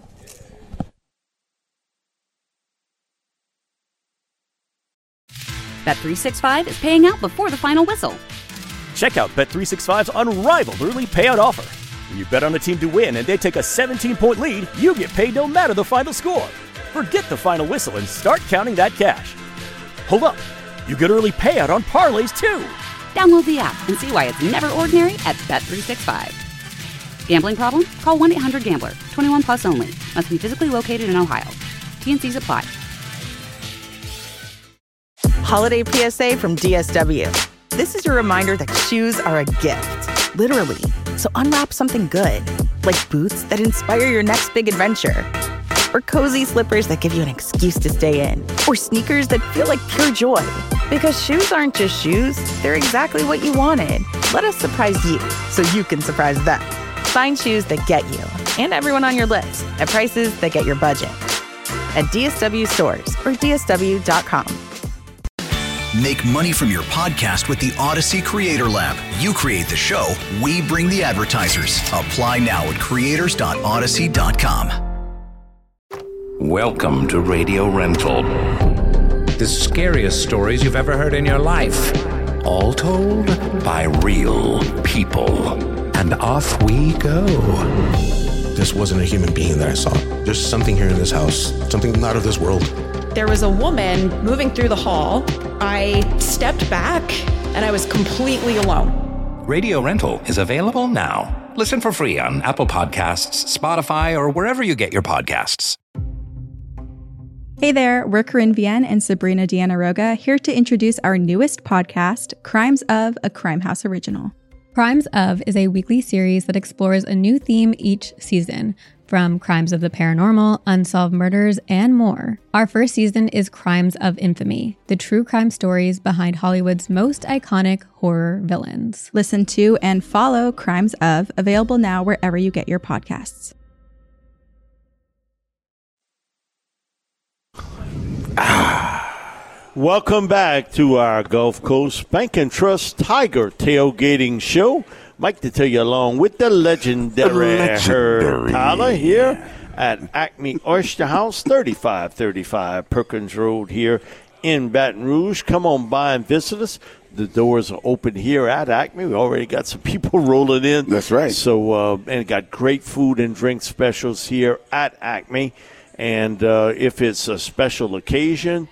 Bet365 is paying out before the final whistle. Check out Bet365's unrivaled early payout offer. When you bet on a team to win and they take a 17-point lead, you get paid no matter the final score. Forget the final whistle and start counting that cash. Hold up. You get early payout on parlays, too. Download the app and see why it's never ordinary at Bet365. Gambling problem? Call 1-800-GAMBLER. 21 plus only. Must be physically located in Ohio. T&Cs apply. Holiday PSA from DSW. This is your reminder that shoes are a gift, literally. So unwrap something good, like boots that inspire your next big adventure, or cozy slippers that give you an excuse to stay in, or sneakers that feel like pure joy. Because shoes aren't just shoes, they're exactly what you wanted. Let us surprise you so you can surprise them. Find shoes that get you and everyone on your list at prices that get your budget. At DSW stores or DSW.com. Make money from your podcast with the Odyssey Creator Lab. You create the show, we bring the advertisers. Apply now at creators.odyssey.com. Welcome to Radio Rental. The scariest stories you've ever heard in your life. All told by real people. And off we go. This wasn't a human being that I saw. There's something here in this house, something not of this world. There was a woman moving through the hall. I stepped back and I was completely alone. Radio Rental is available now. Listen for free on Apple Podcasts, Spotify, or wherever you get your podcasts. Hey there, we're Corinne Vienne and Sabrina Deanna Roga here to introduce our newest podcast, Crimes of, a Crime House original. Crimes of is a weekly series that explores a new theme each season, from crimes of the paranormal, unsolved murders, and more. Our first season is Crimes of Infamy, the true crime stories behind Hollywood's most iconic horror villains. Listen to and follow Crimes of, available now wherever you get your podcasts. Welcome back to our Gulf Coast Bank and Trust Tiger Tailgating Show. Mike to tell you along with the legendary Herb Tyler here at Acme Oyster House, 3535 Perkins Road here in Baton Rouge. Come on by and visit us. The doors are open here at Acme. We already got some people rolling in. That's right. So, and got great food and drink specials here at Acme. And if it's a special occasion,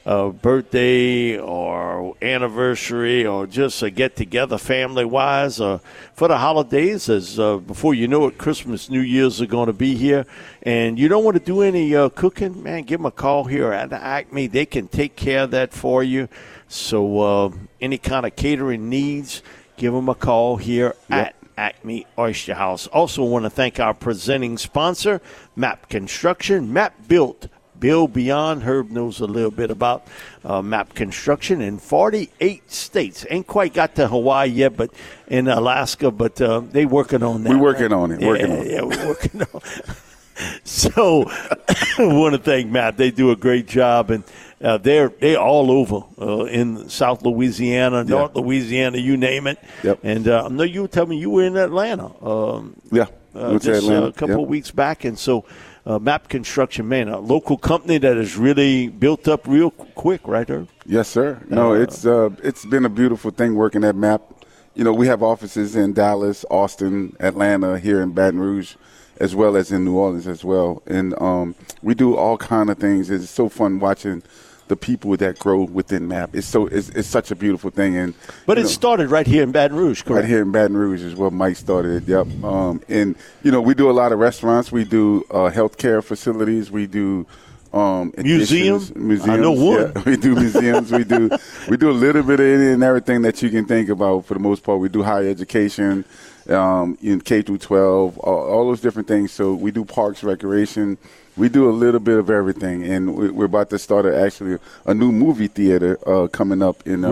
birthday or anniversary or just a get-together family-wise for the holidays, as before you know it, Christmas, New Year's are going to be here, and you don't want to do any cooking, man, give them a call here at Acme. They can take care of that for you. So any kind of catering needs, give them a call here at Acme Oyster House. Also want to thank our presenting sponsor, MAP Construction. MAP built Bill Beyond. Herb knows a little bit about MAP Construction in 48 states. Ain't quite got to Hawaii yet, but in Alaska, but they working on that. We're working on it. Yeah, we're working on it. So I want to thank MAP. They do a great job, and they're all over in South Louisiana, North Louisiana, you name it. Yep. And I know you were telling me you were in Atlanta. Just Atlanta. A couple of weeks back, and so MAP Construction, man, a local company that has really built up real quick, right, Herb? Yes, sir. No, it's been a beautiful thing working at MAP. You know, we have offices in Dallas, Austin, Atlanta, here in Baton Rouge, as well as in New Orleans as well. And we do all kind of things. It's so fun watching the people that grow within MAP. It's such a beautiful thing. But it started right here in Baton Rouge, correct? Right here in Baton Rouge is where Mike started it, yep. And, you know, we do a lot of restaurants. We do healthcare facilities. We do museums. I know one. Yeah, we do museums. we do a little bit of any and everything that you can think about for the most part. We do higher education, in K through 12, all those different things. So we do parks, recreation. We do a little bit of everything, and we're about to start a new movie theater coming up in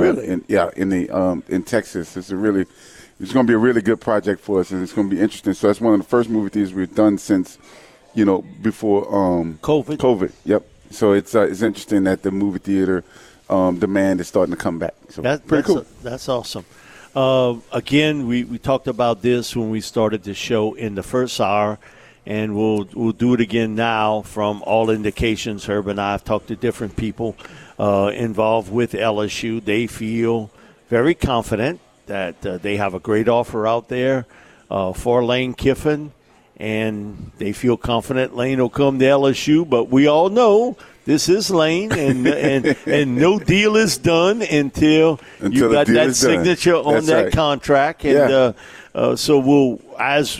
Texas. It's going to be a really good project for us, and it's going to be interesting. So that's one of the first movie theaters we've done since, before COVID. Yep. So it's interesting that the movie theater demand is starting to come back. So pretty cool. That's awesome. Again, we talked about this when we started the show in the first hour. And we'll do it again now. From all indications, Herb and I have talked to different people involved with LSU. They feel very confident that they have a great offer out there for Lane Kiffin, and they feel confident Lane will come to LSU. But we all know this is Lane, and no deal is done until you got that signature on that contract. And so we'll,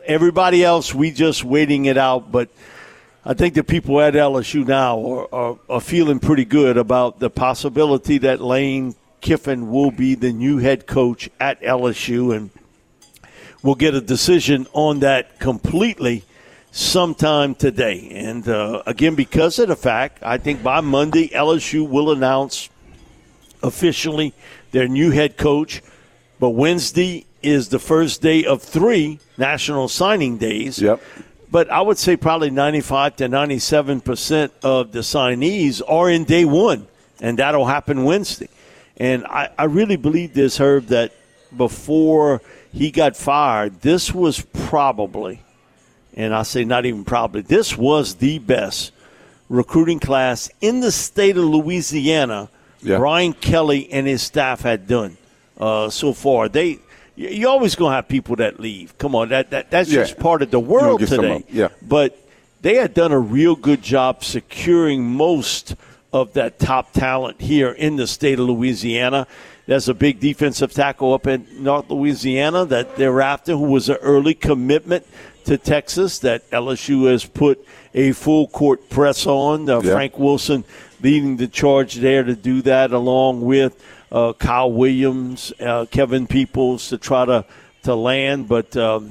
Everybody else, we just waiting it out. But I think the people at LSU now are feeling pretty good about the possibility that Lane Kiffin will be the new head coach at LSU, and we'll get a decision on that completely sometime today. And, again, because of the fact, I think by Monday, LSU will announce officially their new head coach. But Wednesday is the first day of 3 national signing days. Yep. But I would say probably 95 to 97% of the signees are in day 1, and that'll happen Wednesday. And I really believe this, Herb, that before he got fired, this was probably, and I say not even probably, this was the best recruiting class in the state of Louisiana Brian Kelly and his staff had done so far. You're always going to have people that leave. Come on, that's just part of the world today. But they had done a real good job securing most of that top talent here in the state of Louisiana. There's a big defensive tackle up in North Louisiana that they're after, who was an early commitment to Texas that LSU has put a full court press on. Frank Wilson leading the charge there to do that, along with Kyle Williams, Kevin Peoples to try to land. But,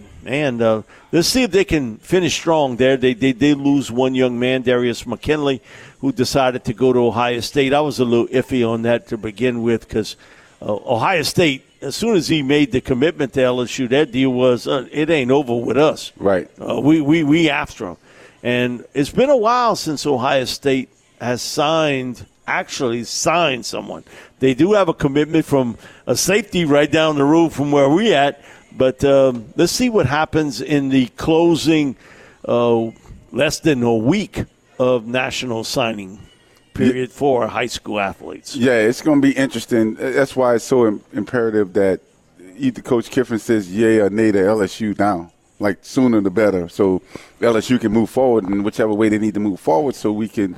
let's see if they can finish strong there. They lose one young man, Darius McKinley, who decided to go to Ohio State. I was a little iffy on that to begin with because Ohio State, as soon as he made the commitment to LSU, that deal was it ain't over with us. Right. We after him. And it's been a while since Ohio State has actually signed someone. They do have a commitment from a safety right down the road from where we at. But let's see what happens in the closing less than a week of national signing period for high school athletes. Yeah, it's going to be interesting. That's why it's so imperative that either Coach Kiffin says yay or nay to LSU now, like sooner the better, so LSU can move forward in whichever way they need to move forward so we can,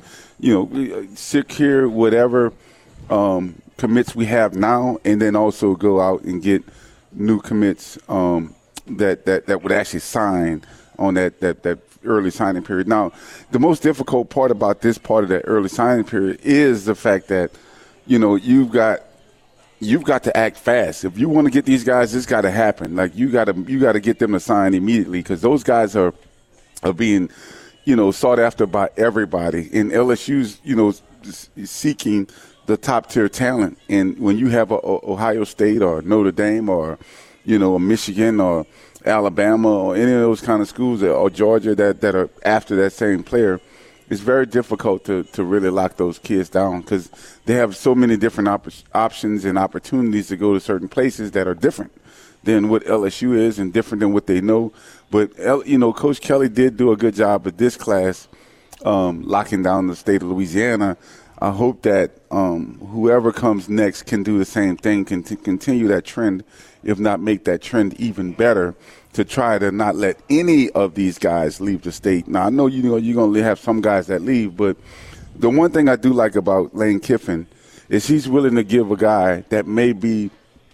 secure whatever commits we have now and then also go out and get new commits that would actually sign on that early signing period. Now, the most difficult part about this part of that early signing period is the fact that, you've got to act fast. If you want to get these guys, it's got to happen. Like you got to get them to sign immediately because those guys are being, sought after by everybody. And LSU's, seeking the top tier talent. And when you have a Ohio State or Notre Dame or, a Michigan or Alabama or any of those kind of schools or Georgia that are after that same player, it's very difficult to really lock those kids down because they have so many different options and opportunities to go to certain places that are different than what LSU is and different than what they know. But, Coach Kelly did do a good job with this class locking down the state of Louisiana. I hope that whoever comes next can do the same thing, can continue that trend, if not make that trend even better, to try to not let any of these guys leave the state. Now, I know you're going to have some guys that leave, but the one thing I do like about Lane Kiffin is he's willing to give a guy that may be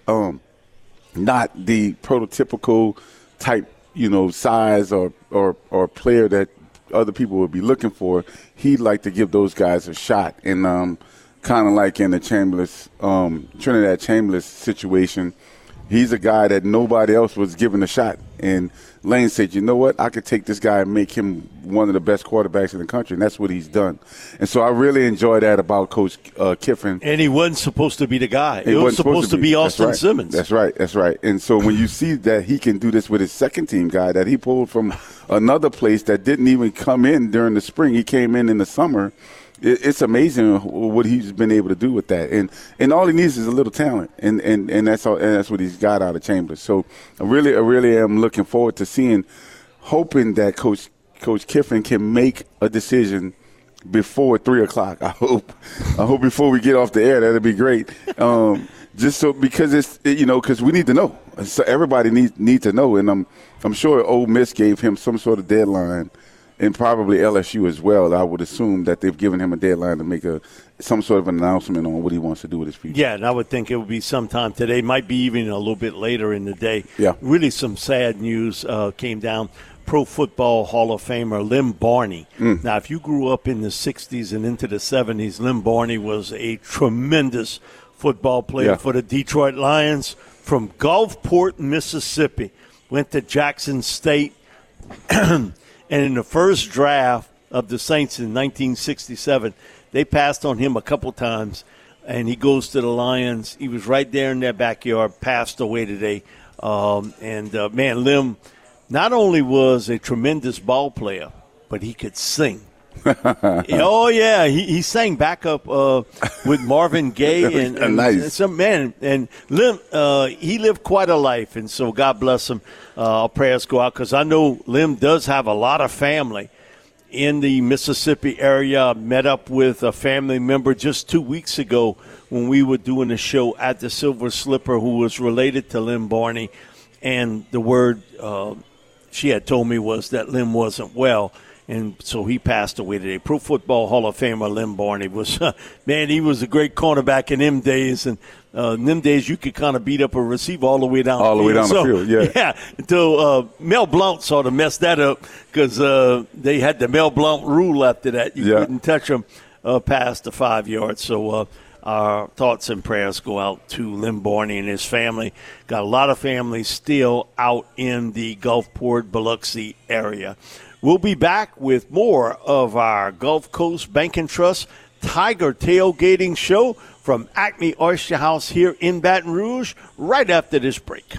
not the prototypical type, size or player that other people would be looking for. He'd like to give those guys a shot. And kind of like in the Trinidad Chambliss situation, he's a guy that nobody else was given a shot. And Lane said, you know what, I could take this guy and make him one of the best quarterbacks in the country, and that's what he's done. And so I really enjoy that about Coach Kiffin. And he wasn't supposed to be the guy. It was supposed to be Austin Simmons. That's right. And so when you see that he can do this with his second-team guy that he pulled from another place that didn't even come in during the spring, he came in the summer, it's amazing what he's been able to do with that. And all he needs is a little talent, and that's all, and that's what he's got out of Chambers. So I really am looking forward to hoping that Coach Kiffin can make a decision before 3 o'clock. I hope before we get off the air, that'd be great. Just so, because it's, because we need to know. So everybody needs to know, and I'm sure Ole Miss gave him some sort of deadline. and probably LSU as well. I would assume that they've given him a deadline to make some sort of an announcement on what he wants to do with his future. Yeah, and I would think it would be sometime today. Might be even a little bit later in the day. Yeah. Really some sad news came down. Pro Football Hall of Famer Lem Barney. Now, if you grew up in the 60s and into the 70s, Lem Barney was a tremendous football player for the Detroit Lions from Gulfport, Mississippi. Went to Jackson State. And in the first draft of the Saints in 1967, they passed on him a couple times, and he goes to the Lions. He was right there in their backyard, passed away today. Man, Lem not only was a tremendous ball player, but he could sing. Oh, yeah. He sang backup with Marvin Gaye. and nice. Some man. And Lem, he lived quite a life, and so God bless him. Our prayers go out because I know Lem does have a lot of family in the Mississippi area. I met up with a family member just 2 weeks ago when we were doing a show at the Silver Slipper who was related to Lem Barney. And the word she had told me was that Lem wasn't well. And so he passed away today. Pro Football Hall of Famer Lem Barney was, man, he was a great cornerback in them days. And in them days, you could kind of beat up a receiver all the way down the field. Yeah, until Mel Blount sort of messed that up because they had the Mel Blount rule after that. You couldn't touch them past the 5 yards. So our thoughts and prayers go out to Lem Barney and his family. Got a lot of families still out in the Gulfport, Biloxi area. We'll be back with more of our Gulf Coast Bank and Trust Tiger Tailgating Show from Acme Oyster House here in Baton Rouge right after this break.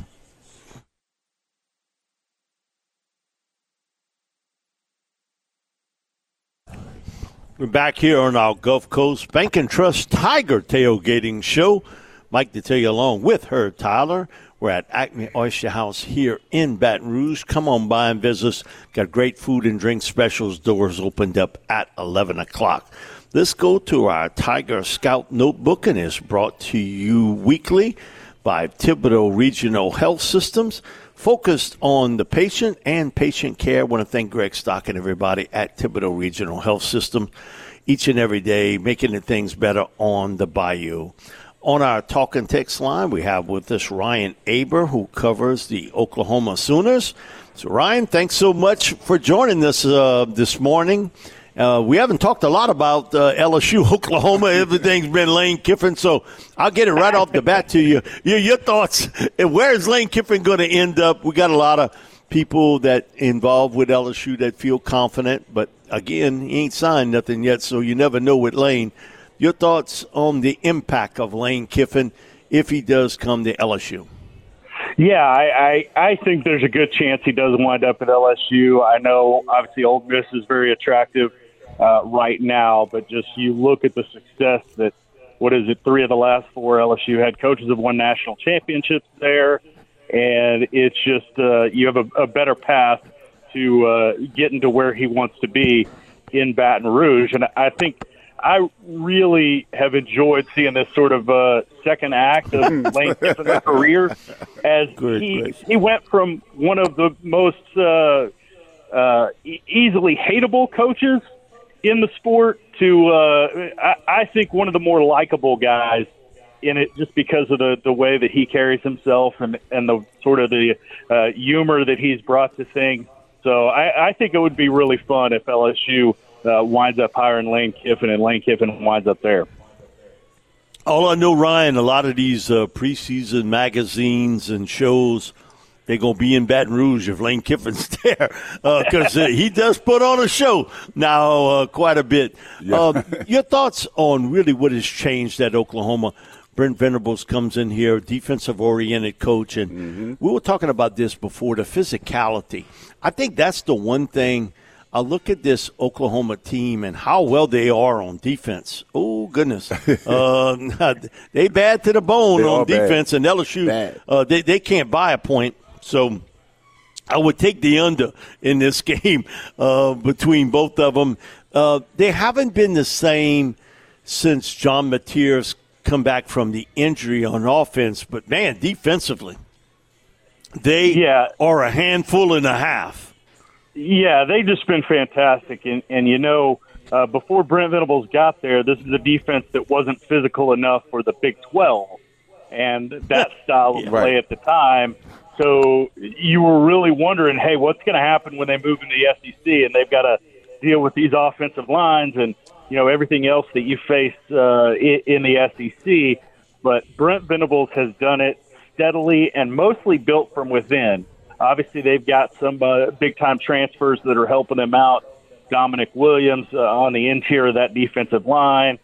We're back here on our Gulf Coast Bank and Trust Tiger Tailgating Show. Mike Detillier along with Herb Tyler. We're at Acme Oyster House here in Baton Rouge. Come on by and visit us. Got great food and drink specials. Doors opened up at 11 o'clock. Let's go to our Tiger Scout Notebook, and it's brought to you weekly by Thibodaux Regional Health Systems, focused on the patient and patient care. I want to thank Greg Stock and everybody at Thibodaux Regional Health System each and every day, making things better on the Bayou. On our talk and text line, we have with us Ryan Aber, who covers the Oklahoma Sooners. So, Ryan, thanks so much for joining us this morning. We haven't talked a lot about LSU, Oklahoma. Everything's been Lane Kiffin, so I'll get it right off the bat to you. Your thoughts, where is Lane Kiffin going to end up? We got a lot of people that involved with LSU that feel confident, but, again, he ain't signed nothing yet, so you never know with Lane. Your thoughts on the impact of Lane Kiffin if he does come to LSU? Yeah, I think there's a good chance he does wind up at LSU. I know, obviously, Ole Miss is very attractive right now, but just you look at the success that, 3 of the last 4 LSU head coaches have won national championships there, and it's just you have a better path to getting to where he wants to be in Baton Rouge. And I think I really have enjoyed seeing this sort of second act of Lane Kiffin's career as he went from one of the most easily hateable coaches in the sport to, I think, one of the more likable guys in it, just because of the way that he carries himself and the sort of the humor that he's brought to things. So I think it would be really fun if LSU winds up hiring Lane Kiffin, and Lane Kiffin winds up there. All I know, Ryan, a lot of these preseason magazines and shows, they're going to be in Baton Rouge if Lane Kiffin's there because he does put on a show now quite a bit. Yeah. Your thoughts on really what has changed at Oklahoma? Brent Venables comes in here, defensive-oriented coach, and we were talking about this before, the physicality. I think that's the one thing. I look at this Oklahoma team and how well they are on defense. Oh, goodness. They bad to the bone on defense, and LSU, they can't buy a point. So I would take the under in this game between both of them. They haven't been the same since John Mateer's come back from the injury on offense. But, man, defensively, they are a handful and a half. Yeah, they've just been fantastic. And before Brent Venables got there, this is a defense that wasn't physical enough for the Big 12 and that style of play at the time. So you were really wondering, hey, what's going to happen when they move into the SEC and they've got to deal with these offensive lines and, everything else that you face in the SEC. But Brent Venables has done it steadily and mostly built from within. Obviously, they've got some big-time transfers that are helping them out. Dominic Williams on the interior of that defensive line.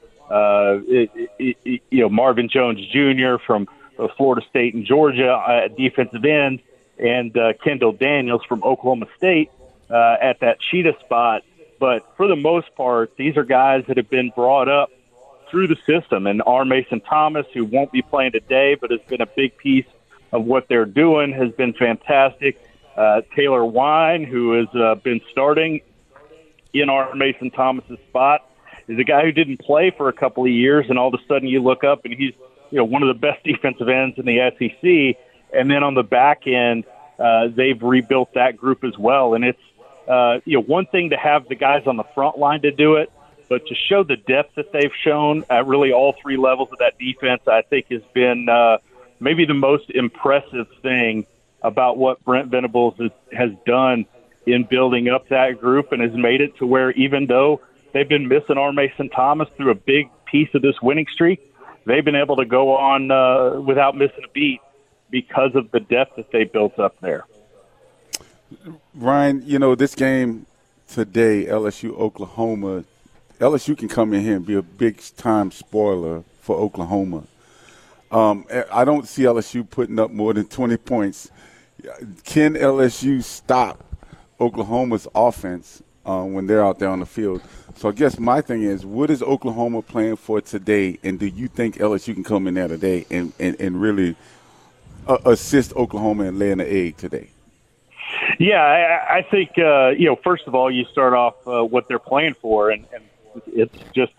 Marvin Jones Jr. from Florida State and Georgia at defensive end, and Kendall Daniels from Oklahoma State at that cheetah spot. But for the most part, these are guys that have been brought up through the system. And R. Mason Thomas, who won't be playing today but has been a big piece of what they're doing, has been fantastic. Taylor Wine, who has been starting in R. Mason Thomas's spot, is a guy who didn't play for a couple of years, and all of a sudden you look up and he's one of the best defensive ends in the SEC. And then on the back end, they've rebuilt that group as well. And it's one thing to have the guys on the front line to do it, but to show the depth that they've shown at really all three levels of that defense, I think has been maybe the most impressive thing about what Brent Venables has done in building up that group, and has made it to where even though they've been missing R. Mason Thomas through a big piece of this winning streak, they've been able to go on without missing a beat because of the depth that they built up there. Ryan, this game today, LSU-Oklahoma, LSU can come in here and be a big-time spoiler for Oklahoma. I don't see LSU putting up more than 20 points. Can LSU stop Oklahoma's offense when they're out there on the field? So I guess my thing is, what is Oklahoma playing for today, and do you think LSU can come in there today and really assist Oklahoma in laying an egg today? Yeah, I think, first of all, you start off what they're playing for, and it's just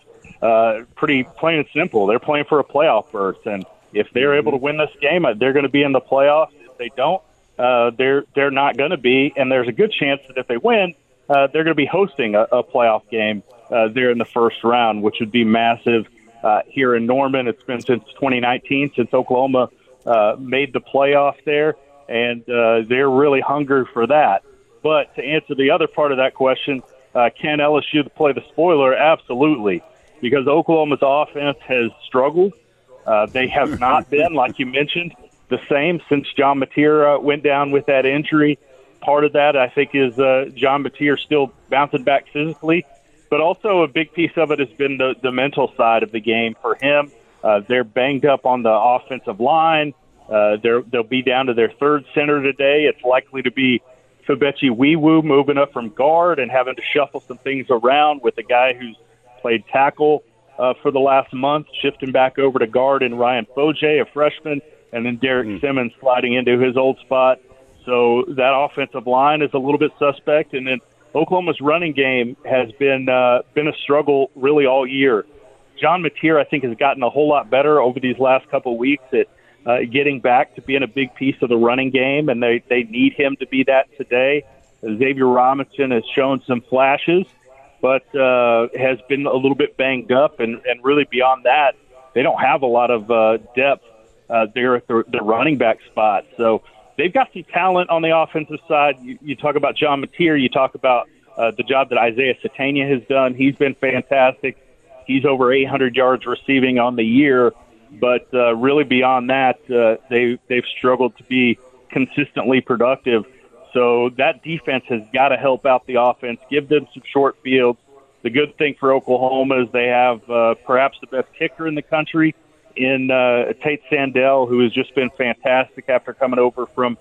pretty plain and simple. They're playing for a playoff berth, and if they're able to win this game, they're going to be in the playoffs. If they don't, they're not going to be, and there's a good chance that if they win, they're going to be hosting a playoff game there in the first round, which would be massive here in Norman. It's been since 2019 since Oklahoma made the playoff there, and they're really hungry for that. But to answer the other part of that question, can LSU play the spoiler? Absolutely, because Oklahoma's offense has struggled. They have not been, like you mentioned, the same since John Mateer went down with that injury. Part of that, I think, is John Mateer still bouncing back physically, but also a big piece of it has been the mental side of the game for him. They're banged up on the offensive line. They'll be down to their third center today. It's likely to be Febechi Wiwu moving up from guard and having to shuffle some things around with a guy who's played tackle for the last month, shifting back over to guard, and Ryan Foje, a freshman, and then Derek Simmons sliding into his old spot. So that offensive line is a little bit suspect. And then Oklahoma's running game has been a struggle really all year. John Mateer, I think, has gotten a whole lot better over these last couple of weeks at getting back to being a big piece of the running game, and they need him to be that today. Xavier Robinson has shown some flashes, but has been a little bit banged up, and really beyond that, they don't have a lot of depth there at the running back spot. So they've got some talent on the offensive side. You talk about John Mateer, you talk about the job that Isaiah Satania has done. He's been fantastic. He's over 800 yards receiving on the year, but really beyond that, they've struggled to be consistently productive. So that defense has got to help out the offense, give them some short fields. The good thing for Oklahoma is they have perhaps the best kicker in the country in Tate Sandell, who has just been fantastic after coming over from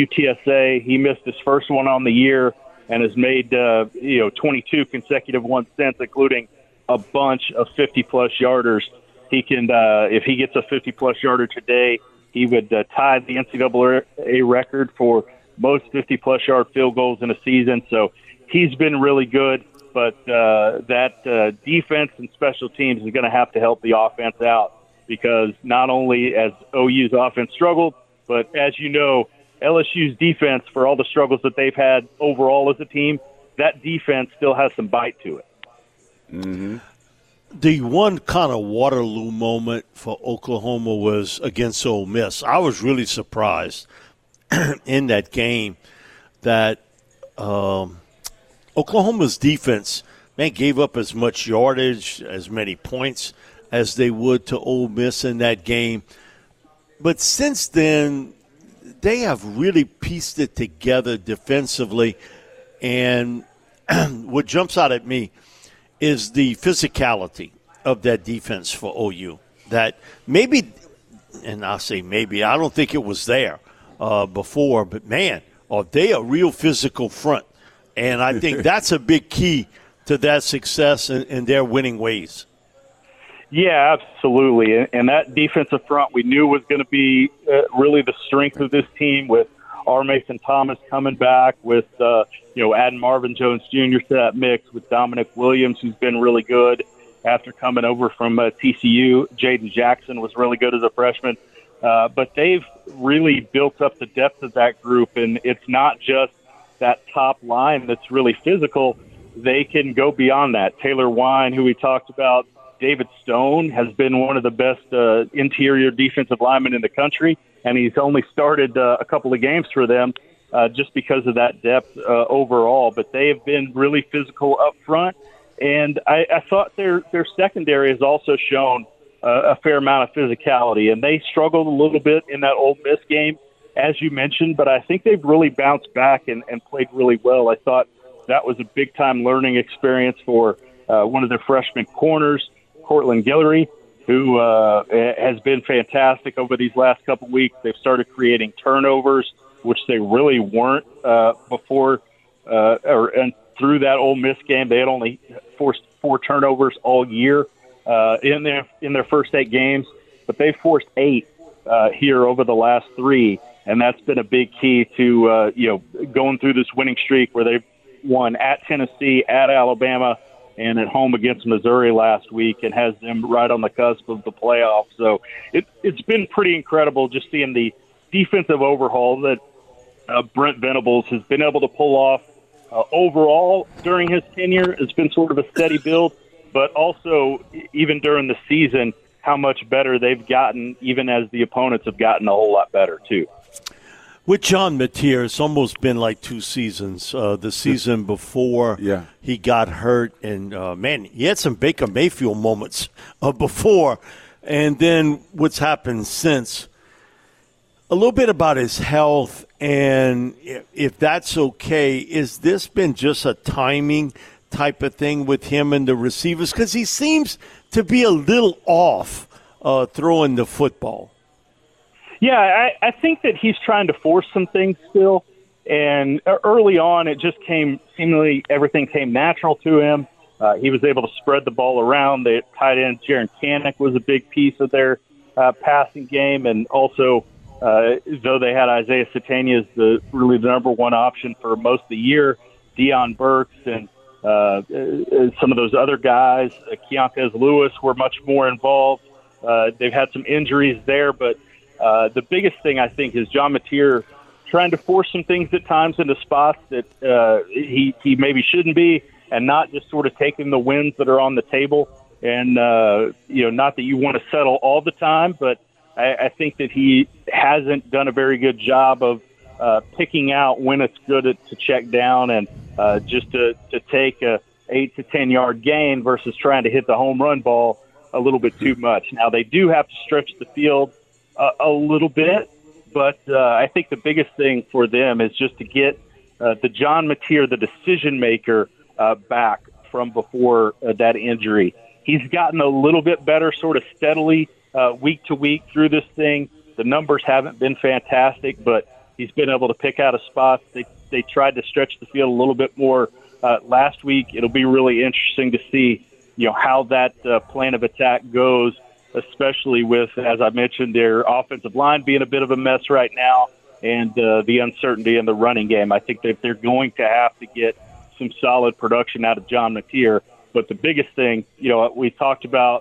UTSA. He missed his first one on the year and has made 22 consecutive ones since, including a bunch of 50-plus yarders. He can, if he gets a 50-plus yarder today, he would tie the NCAA record for most 50-plus yard field goals in a season. So he's been really good, but that defense and special teams is going to have to help the offense out, because not only has OU's offense struggled, but as you know, LSU's defense, for all the struggles that they've had overall as a team, that defense still has some bite to it. Mm-hmm. The one kind of Waterloo moment for Oklahoma was against Ole Miss. I was really surprised in that game that Oklahoma's defense, man, gave up as much yardage, as many points as they would to Ole Miss in that game. But since then, they have really pieced it together defensively. And what jumps out at me is the physicality of that defense for OU. That maybe, and I'll say maybe, I don't think it was there before, but man, are they a real physical front. And I think that's a big key to that success and their winning ways. Yeah, absolutely. And that defensive front we knew was going to be really the strength of this team, with R. Mason Thomas coming back, with adding Marvin Jones Jr. to that mix, with Dominic Williams, who's been really good after coming over from TCU. Jaden Jackson was really good as a freshman. But they've really built up the depth of that group, and it's not just that top line that's really physical. They can go beyond that. Taylor Wine, who we talked about, David Stone has been one of the best interior defensive linemen in the country, and he's only started a couple of games for them just because of that depth overall. But they have been really physical up front, and I thought their secondary has also shown a fair amount of physicality, and they struggled a little bit in that Ole Miss game, as you mentioned, but I think they've really bounced back and played really well. I thought that was a big-time learning experience for one of their freshman corners, Cortland Guillory, who has been fantastic over these last couple of weeks. They've started creating turnovers, which they really weren't before and through that Ole Miss game. They had only forced 4 turnovers all year in their first 8 games, but they forced 8 here over the last 3, and that's been a big key to going through this winning streak where they've won at Tennessee, at Alabama, and at home against Missouri last week, and has them right on the cusp of the playoffs. So it's been pretty incredible just seeing the defensive overhaul that Brent Venables has been able to pull off overall during his tenure. It's been sort of a steady build, but also even during the season, how much better they've gotten, even as the opponents have gotten a whole lot better too. With John Mateer, it's almost been like 2 seasons. The season before he got hurt, and, he had some Baker Mayfield moments before. And then what's happened since. A little bit about his health, and if that's okay, is this been just a timing type of thing with him and the receivers? Because he seems to be a little off throwing the football. Yeah, I think that he's trying to force some things still. And early on, it just seemingly everything came natural to him. He was able to spread the ball around. The tight end, Jaron Kanek, was a big piece of their passing game. And also, though they had Isaiah Satania as really the number one option for most of the year, Deion Burks and some of those other guys, Keontez Lewis, were much more involved. They've had some injuries there, but the biggest thing, I think, is John Mateer trying to force some things at times into spots that he maybe shouldn't be, and not just sort of taking the wins that are on the table. And, not that you want to settle all the time, but I think that he hasn't done a very good job of picking out when it's good to check down and just to take a 8 to 10 yard gain versus trying to hit the home run ball a little bit too much. Now, they do have to stretch the field a little bit, but I think the biggest thing for them is just to get the John Mateer, the decision maker, back from before that injury. He's gotten a little bit better sort of steadily week to week through this thing. The numbers haven't been fantastic, but he's been able to pick out a spot. They tried to stretch the field a little bit more last week. It'll be really interesting to see how that plan of attack goes, especially with, as I mentioned, their offensive line being a bit of a mess right now, and the uncertainty in the running game. I think that they're going to have to get some solid production out of John Mateer. But the biggest thing, we talked about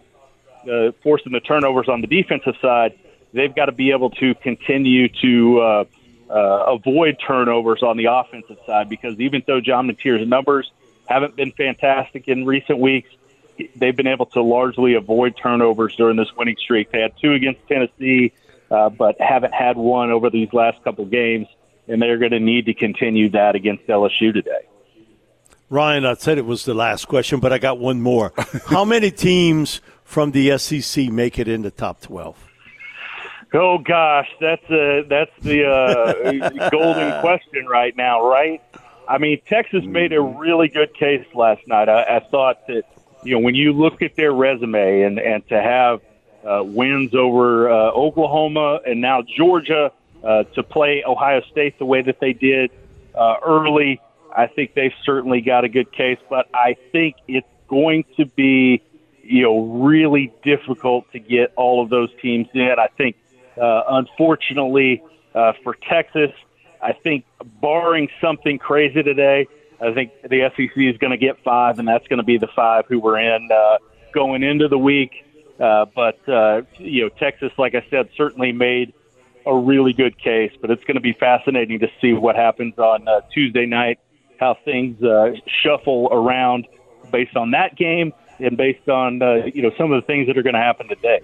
forcing the turnovers on the defensive side. They've got to be able to continue to avoid turnovers on the offensive side, because even though John Mateer's numbers haven't been fantastic in recent weeks, they've been able to largely avoid turnovers during this winning streak. They had 2 against Tennessee, but haven't had 1 over these last couple games, and they're going to need to continue that against LSU today. Ryan, I said it was the last question, but I got one more. How many teams from the SEC make it in the top 12? Oh gosh, that's the golden question right now, right? I mean, Texas made a really good case last night. I thought that, when you look at their resume and to have wins over Oklahoma and now Georgia, to play Ohio State the way that they did early, I think they've certainly got a good case. But I think it's going to be, really difficult to get all of those teams in. I think, unfortunately, for Texas, I think barring something crazy today, I think the SEC is going to get 5, and that's going to be the 5 who were in going into the week. But Texas, like I said, certainly made a really good case. But it's going to be fascinating to see what happens on Tuesday night, how things shuffle around based on that game and based on some of the things that are going to happen today.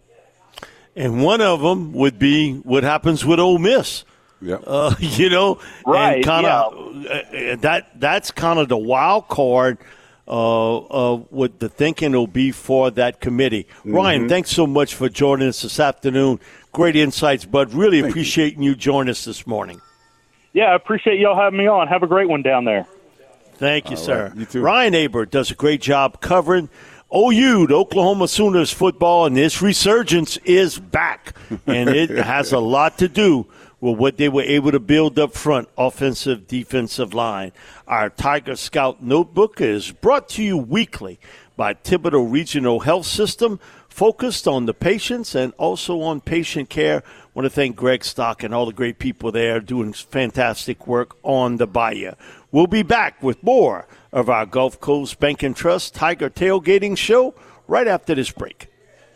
And one of them would be what happens with Ole Miss. Yeah. Right. And that's kind of the wild card of what the thinking will be for that committee. Mm-hmm. Ryan, thanks so much for joining us this afternoon. Great insights, bud. Really appreciating you joining us this morning. Yeah, I appreciate y'all having me on. Have a great one down there. Thank you, sir. Right. You too. Ryan Aber does a great job covering OU, the Oklahoma Sooners football, and this resurgence is back. And it has a lot to do with what they were able to build up front, offensive, defensive line. Our Tiger Scout Notebook is brought to you weekly by Thibodeau Regional Health System, focused on the patients and also on patient care. I want to thank Greg Stock and all the great people there doing fantastic work on the Bayou. We'll be back with more of our Gulf Coast Bank and Trust Tiger Tailgating Show right after this break.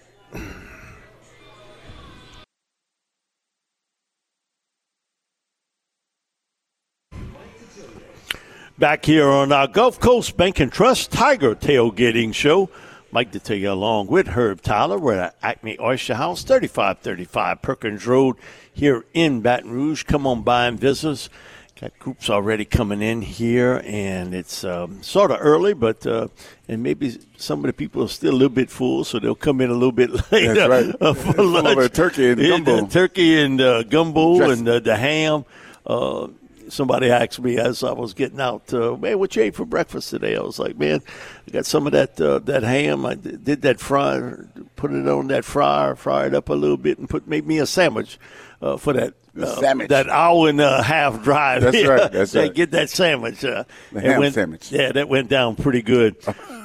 Back here on our Gulf Coast Bank and Trust Tiger Tailgating Show. Mike Detillier along with Herb Tyler. We're at Acme Oyster House, 3535 Perkins Road here in Baton Rouge. Come on by and visit us. Got groups already coming in here, and it's sort of early, but and maybe some of the people are still a little bit full, so they'll come in a little bit later. That's right. For lunch. Turkey and gumbo. Turkey and gumbo and the ham. Somebody asked me as I was getting out, man, what you ate for breakfast today? I was like, man, I got some of that ham. I did that fryer, put it on that fryer, fry it up a little bit, and made me a sandwich for that. That hour and a half drive. That's right. That's right. Get that sandwich. The ham sandwich. Yeah, that went down pretty good.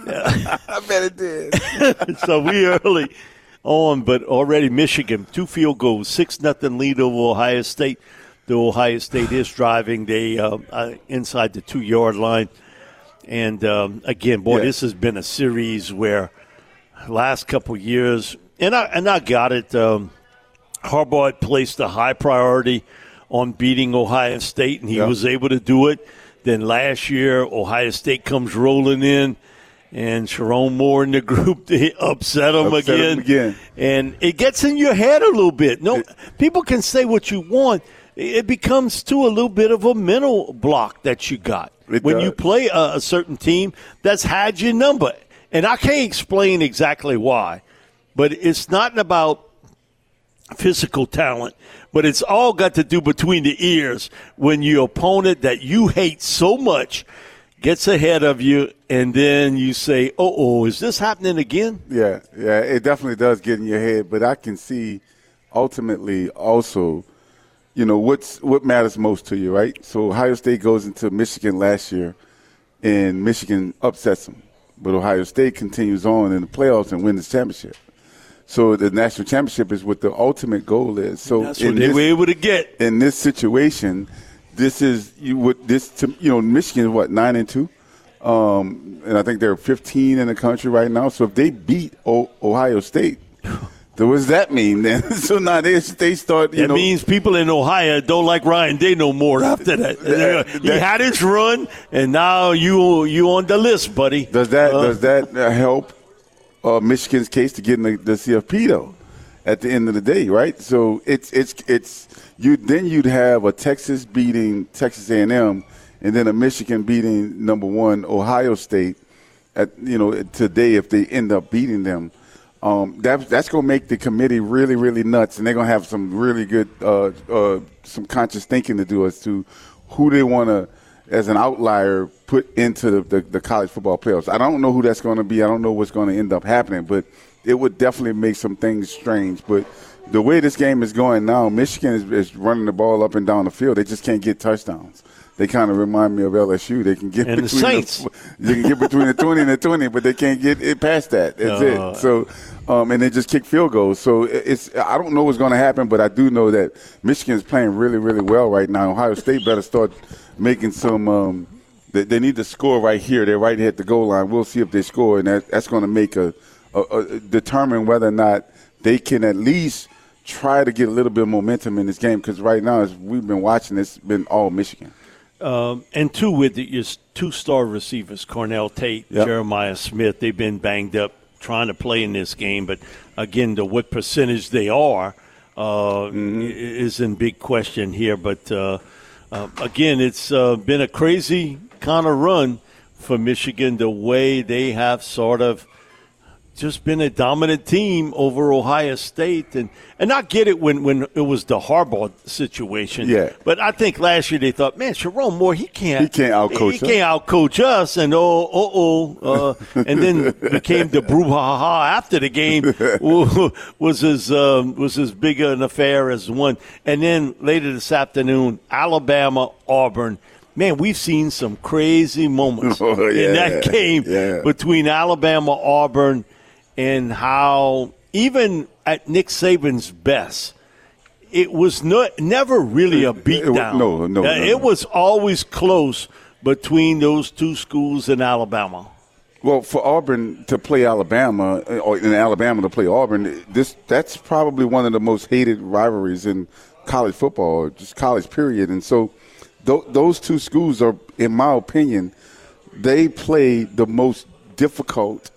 I bet it did. So we early on, but already Michigan, 2 field goals, 6-0 lead over Ohio State. The Ohio State is driving. They inside the 2-yard line. And, again, boy, this has been a series where last couple years, and I got it, Harbaugh had placed a high priority on beating Ohio State, and he was able to do it. Then last year, Ohio State comes rolling in, and Sharon Moore and the group, they upset them again. And it gets in your head a little bit. No, people can say what you want. It becomes, too, a little bit of a mental block that you got. When you play a certain team that's had your number. And I can't explain exactly why, but it's not about physical talent, but it's all got to do between the ears when your opponent that you hate so much gets ahead of you, and then you say, is this happening again? Yeah, it definitely does get in your head, but I can see ultimately also, what matters most to you, right? So Ohio State goes into Michigan last year, and Michigan upsets them, but Ohio State continues on in the playoffs and wins the championship. So the national championship is what the ultimate goal is. So that's what they were able to get in this situation. This is Michigan is what 9-2, and I think they're 15 in the country right now. So if they beat Ohio State, So what does that mean then? So now they start, It means people in Ohio don't like Ryan Day no more after that. He had his run, and now you on the list, buddy. Does that help Michigan's case to get in the CFP, though, at the end of the day, right? So you'd have a Texas beating Texas A&M, and then a Michigan beating number 1 Ohio State today if they end up beating them. That's going to make the committee really, really nuts, and they're going to have some really good some conscious thinking to do as to who they want to, as an outlier, put into the college football playoffs. I don't know who that's going to be. I don't know what's going to end up happening, but it would definitely make some things strange. But the way this game is going now, Michigan is running the ball up and down the field. They just can't get touchdowns. They kind of remind me of LSU. They can get the Saints. They can get between the 20 and the 20, but they can't get it past that. That's it. So, and they just kick field goals. So I don't know what's going to happen, but I do know that Michigan is playing really, really well right now. Ohio State better start making some. They need to score right here. They're right here at the goal line. We'll see if they score, and that's going to make determine whether or not they can at least try to get a little bit of momentum in this game. Because right now, as we've been watching, it's been all Michigan. And two with your 2-star receivers, Cornell Tate, Jeremiah Smith, they've been banged up trying to play in this game. But, again, what percentage they are is in big question here. But, again, it's been a crazy kind of run for Michigan, the way they have sort of just been a dominant team over Ohio State. And I get it when it was the Harbaugh situation. Yeah. But I think last year they thought, man, Sharon Moore, he can't outcoach us. And and then became the brouhaha after the game was as big an affair as one. And then later this afternoon, Alabama, Auburn. Man, we've seen some crazy moments in that game between Alabama, Auburn, and how even at Nick Saban's best, it was never really a beatdown. No. It was always close between those two schools in Alabama. Well, for Auburn to play Alabama, or in Alabama to play Auburn, that's probably one of the most hated rivalries in college football, or just college period. And so those two schools are, in my opinion, they play the most difficult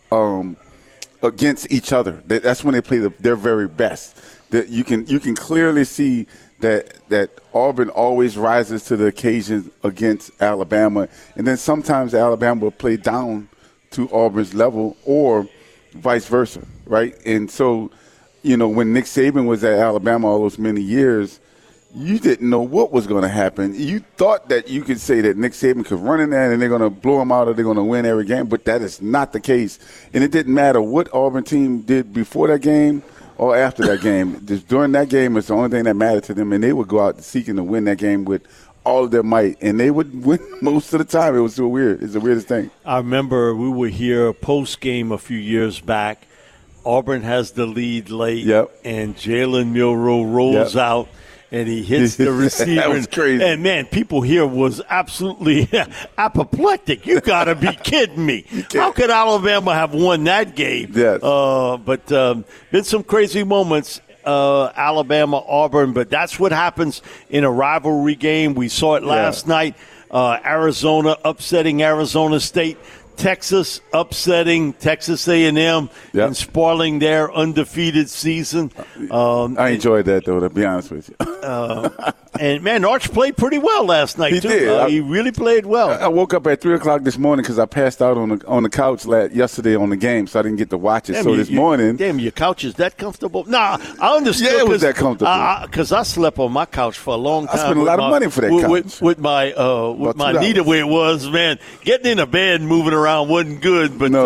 against each other. That's when they play their very best. That you can clearly see that Auburn always rises to the occasion against Alabama, and then sometimes Alabama will play down to Auburn's level, or vice versa, right? And so, when Nick Saban was at Alabama all those many years, you didn't know what was going to happen. You thought that you could say that Nick Saban could run in there and they're going to blow him out or they're going to win every game, but that is not the case. And it didn't matter what Auburn team did before that game or after that game. Just during that game, it's the only thing that mattered to them, and they would go out seeking to win that game with all of their might, and they would win most of the time. It was so weird. It's the weirdest thing. I remember we were here post-game a few years back. Auburn has the lead late, and Jalen Milroe rolls out. And he hits the receiver. That was crazy. And, man, people here was absolutely apoplectic. You got to be kidding me. How could Alabama have won that game? Yes. But been some crazy moments, Alabama, Auburn. But that's what happens in a rivalry game. We saw it last night. Arizona upsetting Arizona State. Texas upsetting Texas A&M and spoiling their undefeated season. I enjoyed that, though, to be honest with you. And, man, Arch played pretty well last night, too. Did. He really played well. I woke up at 3 o'clock this morning because I passed out on the couch yesterday on the game, so I didn't get to watch it. This morning. Damn, your couch is that comfortable? Nah, I understood. Yeah, it was that comfortable. Because I slept on my couch for a long time. I spent a lot of money for that couch. With my knee the way it was, man. Getting in a bed and moving around wasn't good, but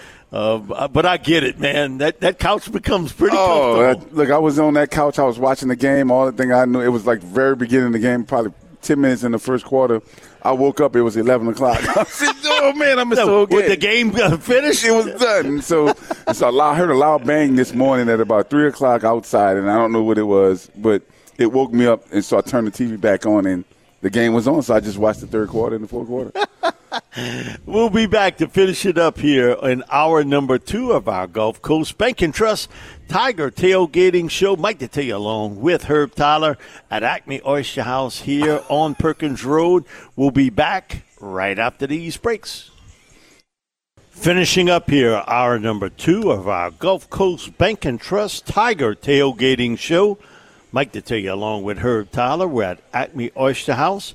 but I get it, man. That couch becomes pretty comfortable. Look, I was on that couch. I was watching the game. All the thing I knew, it was like very beginning of the game, probably 10 minutes in the first quarter. I woke up. It was 11 o'clock. I said, "Oh man, I missed the whole game." With the game finished, it was done. So I heard a loud bang this morning at about 3 o'clock outside, and I don't know what it was, but it woke me up, and so I turned the TV back on, and the game was on, so I just watched the third quarter and the fourth quarter. We'll be back to finish it up here in hour number 2 of our Gulf Coast Bank and Trust Tiger Tailgating Show. Mike Detillier along with Herb Tyler at Acme Oyster House here on Perkins Road. We'll be back right after these breaks. Finishing up here, hour number 2 of our Gulf Coast Bank and Trust Tiger Tailgating Show. Mike Detillier along with Herb Tyler. We're at Acme Oyster House,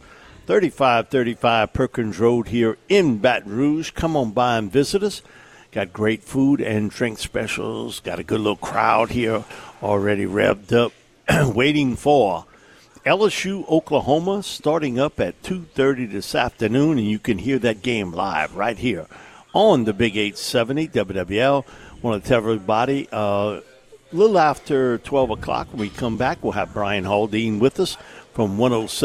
3535 Perkins Road here in Baton Rouge. Come on by and visit us. Got great food and drink specials. Got a good little crowd here already revved up, waiting for LSU, Oklahoma, starting up at 2:30 this afternoon, and you can hear that game live right here on the Big 870 WWL. Want to tell everybody, a little after 12 o'clock when we come back, we'll have Brian Haldane with us from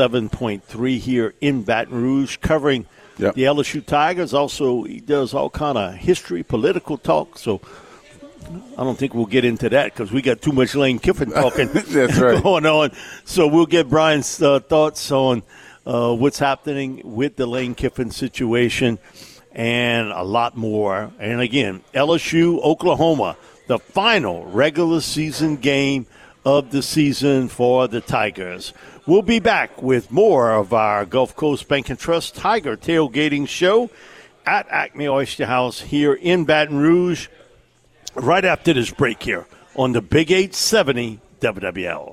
107.3 here in Baton Rouge, covering the LSU Tigers. Also, he does all kind of history, political talk, so I don't think we'll get into that because we got too much Lane Kiffin talking That's right. going on. So we'll get Brian's thoughts on what's happening with the Lane Kiffin situation and a lot more. And again, LSU, Oklahoma, the final regular season game of the season for the Tigers. We'll be back with more of our Gulf Coast Bank and Trust Tiger Tailgating Show at Acme Oyster House here in Baton Rouge right after this break here on the Big 870 WWL.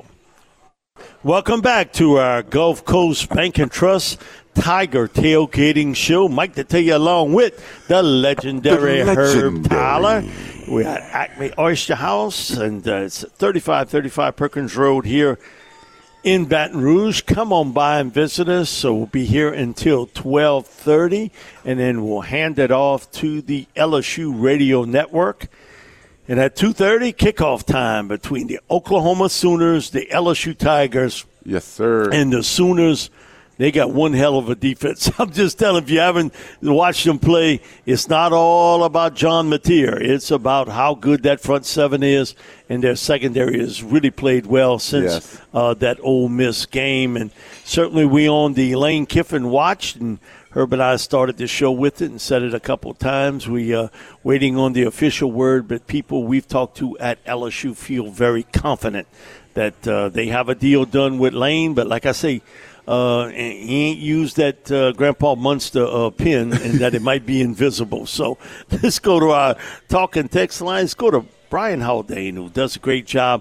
Welcome back to our Gulf Coast Bank and Trust Tiger Tailgating Show. Mike Detillier along with the legendary Herb Tyler. We're at Acme Oyster House, and it's 3535 Perkins Road here in Baton Rouge. Come on by and visit us. So we'll be here until 12:30, and then we'll hand it off to the LSU Radio Network. And at 2:30, kickoff time between the Oklahoma Sooners, the LSU Tigers. Yes, sir. And the Sooners, they got one hell of a defense. I'm just telling you, if you haven't watched them play, it's not all about John Mateer. It's about how good that front seven is, and their secondary has really played well since that Ole Miss game. And certainly we on the Lane Kiffin watch, and Herb and I started the show with it and said it a couple of times. We waiting on the official word, but people we've talked to at LSU feel very confident that they have a deal done with Lane. But like I say, he ain't used that Grandpa Munster pen, and that it might be invisible. So let's go to our talk and text line. Let's go to Brian Haldane, who does a great job,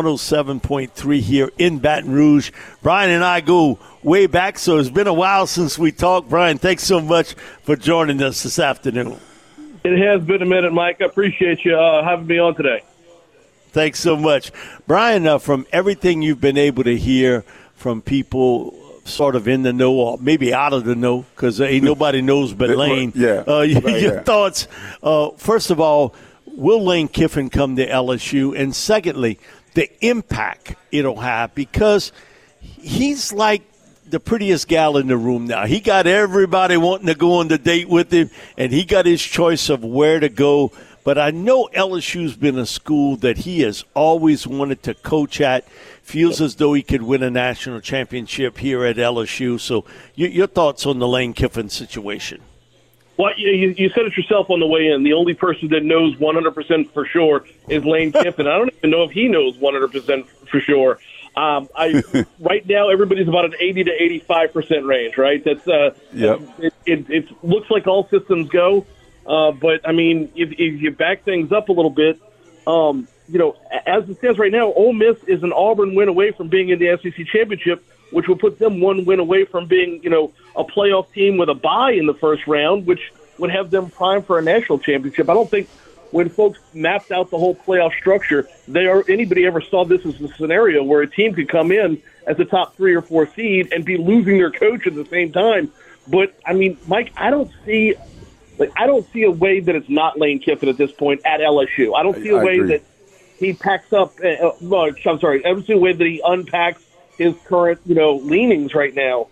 107.3 here in Baton Rouge. Brian and I go way back, so it's been a while since we talked. Brian, thanks so much for joining us this afternoon. It has been a minute, Mike. I appreciate you having me on today. Thanks so much. Brian, from everything you've been able to hear from people sort of in the know or maybe out of the know, because ain't nobody knows but Lane. Your thoughts, first of all, will Lane Kiffin come to LSU? And secondly, the impact it'll have, because he's like the prettiest gal in the room now. He got everybody wanting to go on the date with him, and he got his choice of where to go. But I know LSU's been a school that he has always wanted to coach at, feels as though he could win a national championship here at LSU. So your thoughts on the Lane Kiffin situation? Well, you said it yourself on the way in. The only person that knows 100% for sure is Lane Kiffin. I don't even know if he knows 100% for sure. Right now, everybody's about an 80 to 85% range, right? That's it looks like all systems go. But, I mean, if you back things up a little bit, as it stands right now, Ole Miss is an Auburn win away from being in the SEC championship, which will put them one win away from being, a playoff team with a bye in the first round, which would have them primed for a national championship. I don't think when folks mapped out the whole playoff structure, anybody ever saw this as a scenario where a team could come in as a top 3 or 4 seed and be losing their coach at the same time. But, I mean, Mike, I don't see a way that it's not Lane Kiffin at this point at LSU. I don't see a way that he packs up. I don't see a way that he unpacks his current, leanings right now.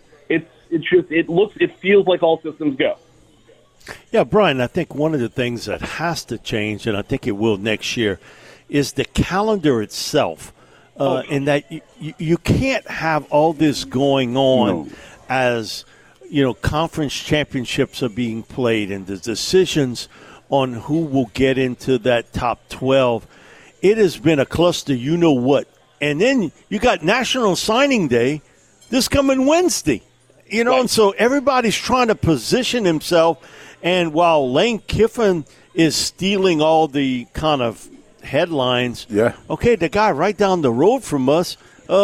It feels like all systems go. Yeah, Brian, I think one of the things that has to change, and I think it will next year, is the calendar itself. In that you can't have all this going on as conference championships are being played and the decisions on who will get into that top 12, it has been a cluster, what. And then you got National Signing Day this coming Wednesday, and so everybody's trying to position himself. And while Lane Kiffin is stealing all the kind of headlines, okay, the guy right down the road from us,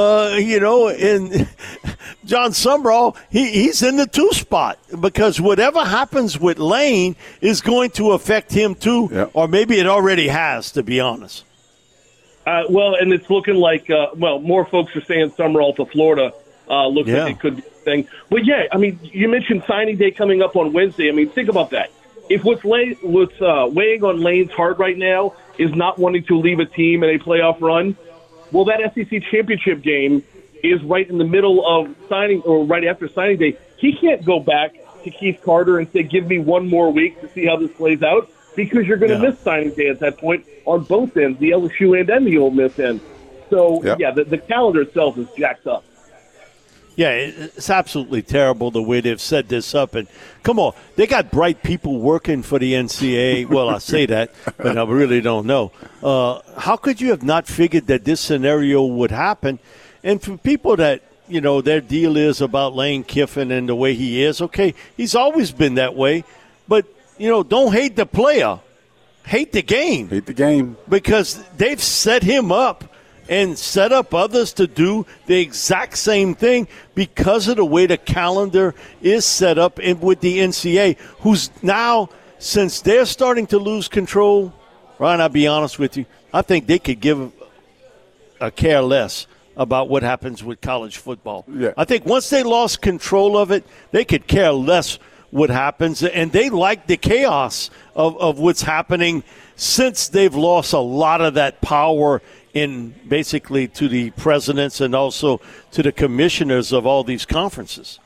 and John Summerall, he's in the 2 spot because whatever happens with Lane is going to affect him too, or maybe it already has, to be honest. Well, and it's looking like, more folks are saying Summerall to Florida looks like it could be a thing. But, you mentioned signing day coming up on Wednesday. Think about that. If what's weighing on Lane's heart right now is not wanting to leave a team in a playoff run, well, that SEC championship game is right in the middle of signing or right after signing day. He can't go back to Keith Carter and say, give me one more week to see how this plays out, because you're going to miss signing day at that point on both ends, the LSU end and the Ole Miss end. So, the calendar itself is jacked up. Yeah, it's absolutely terrible the way they've set this up. And come on, they got bright people working for the NCAA. Well, I say that, but I really don't know. How could you have not figured that this scenario would happen? And for people that, their deal is about Lane Kiffin and the way he is, okay, he's always been that way. But, don't hate the player. Hate the game. Hate the game. Because they've set him up and set up others to do the exact same thing because of the way the calendar is set up with the NCAA, who's now, since they're starting to lose control, Ryan, I'll be honest with you, I think they could give a care less about what happens with college football. Yeah. I think once they lost control of it, they could care less what happens, and they like the chaos of what's happening since they've lost a lot of that power in basically to the presidents and also to the commissioners of all these conferences.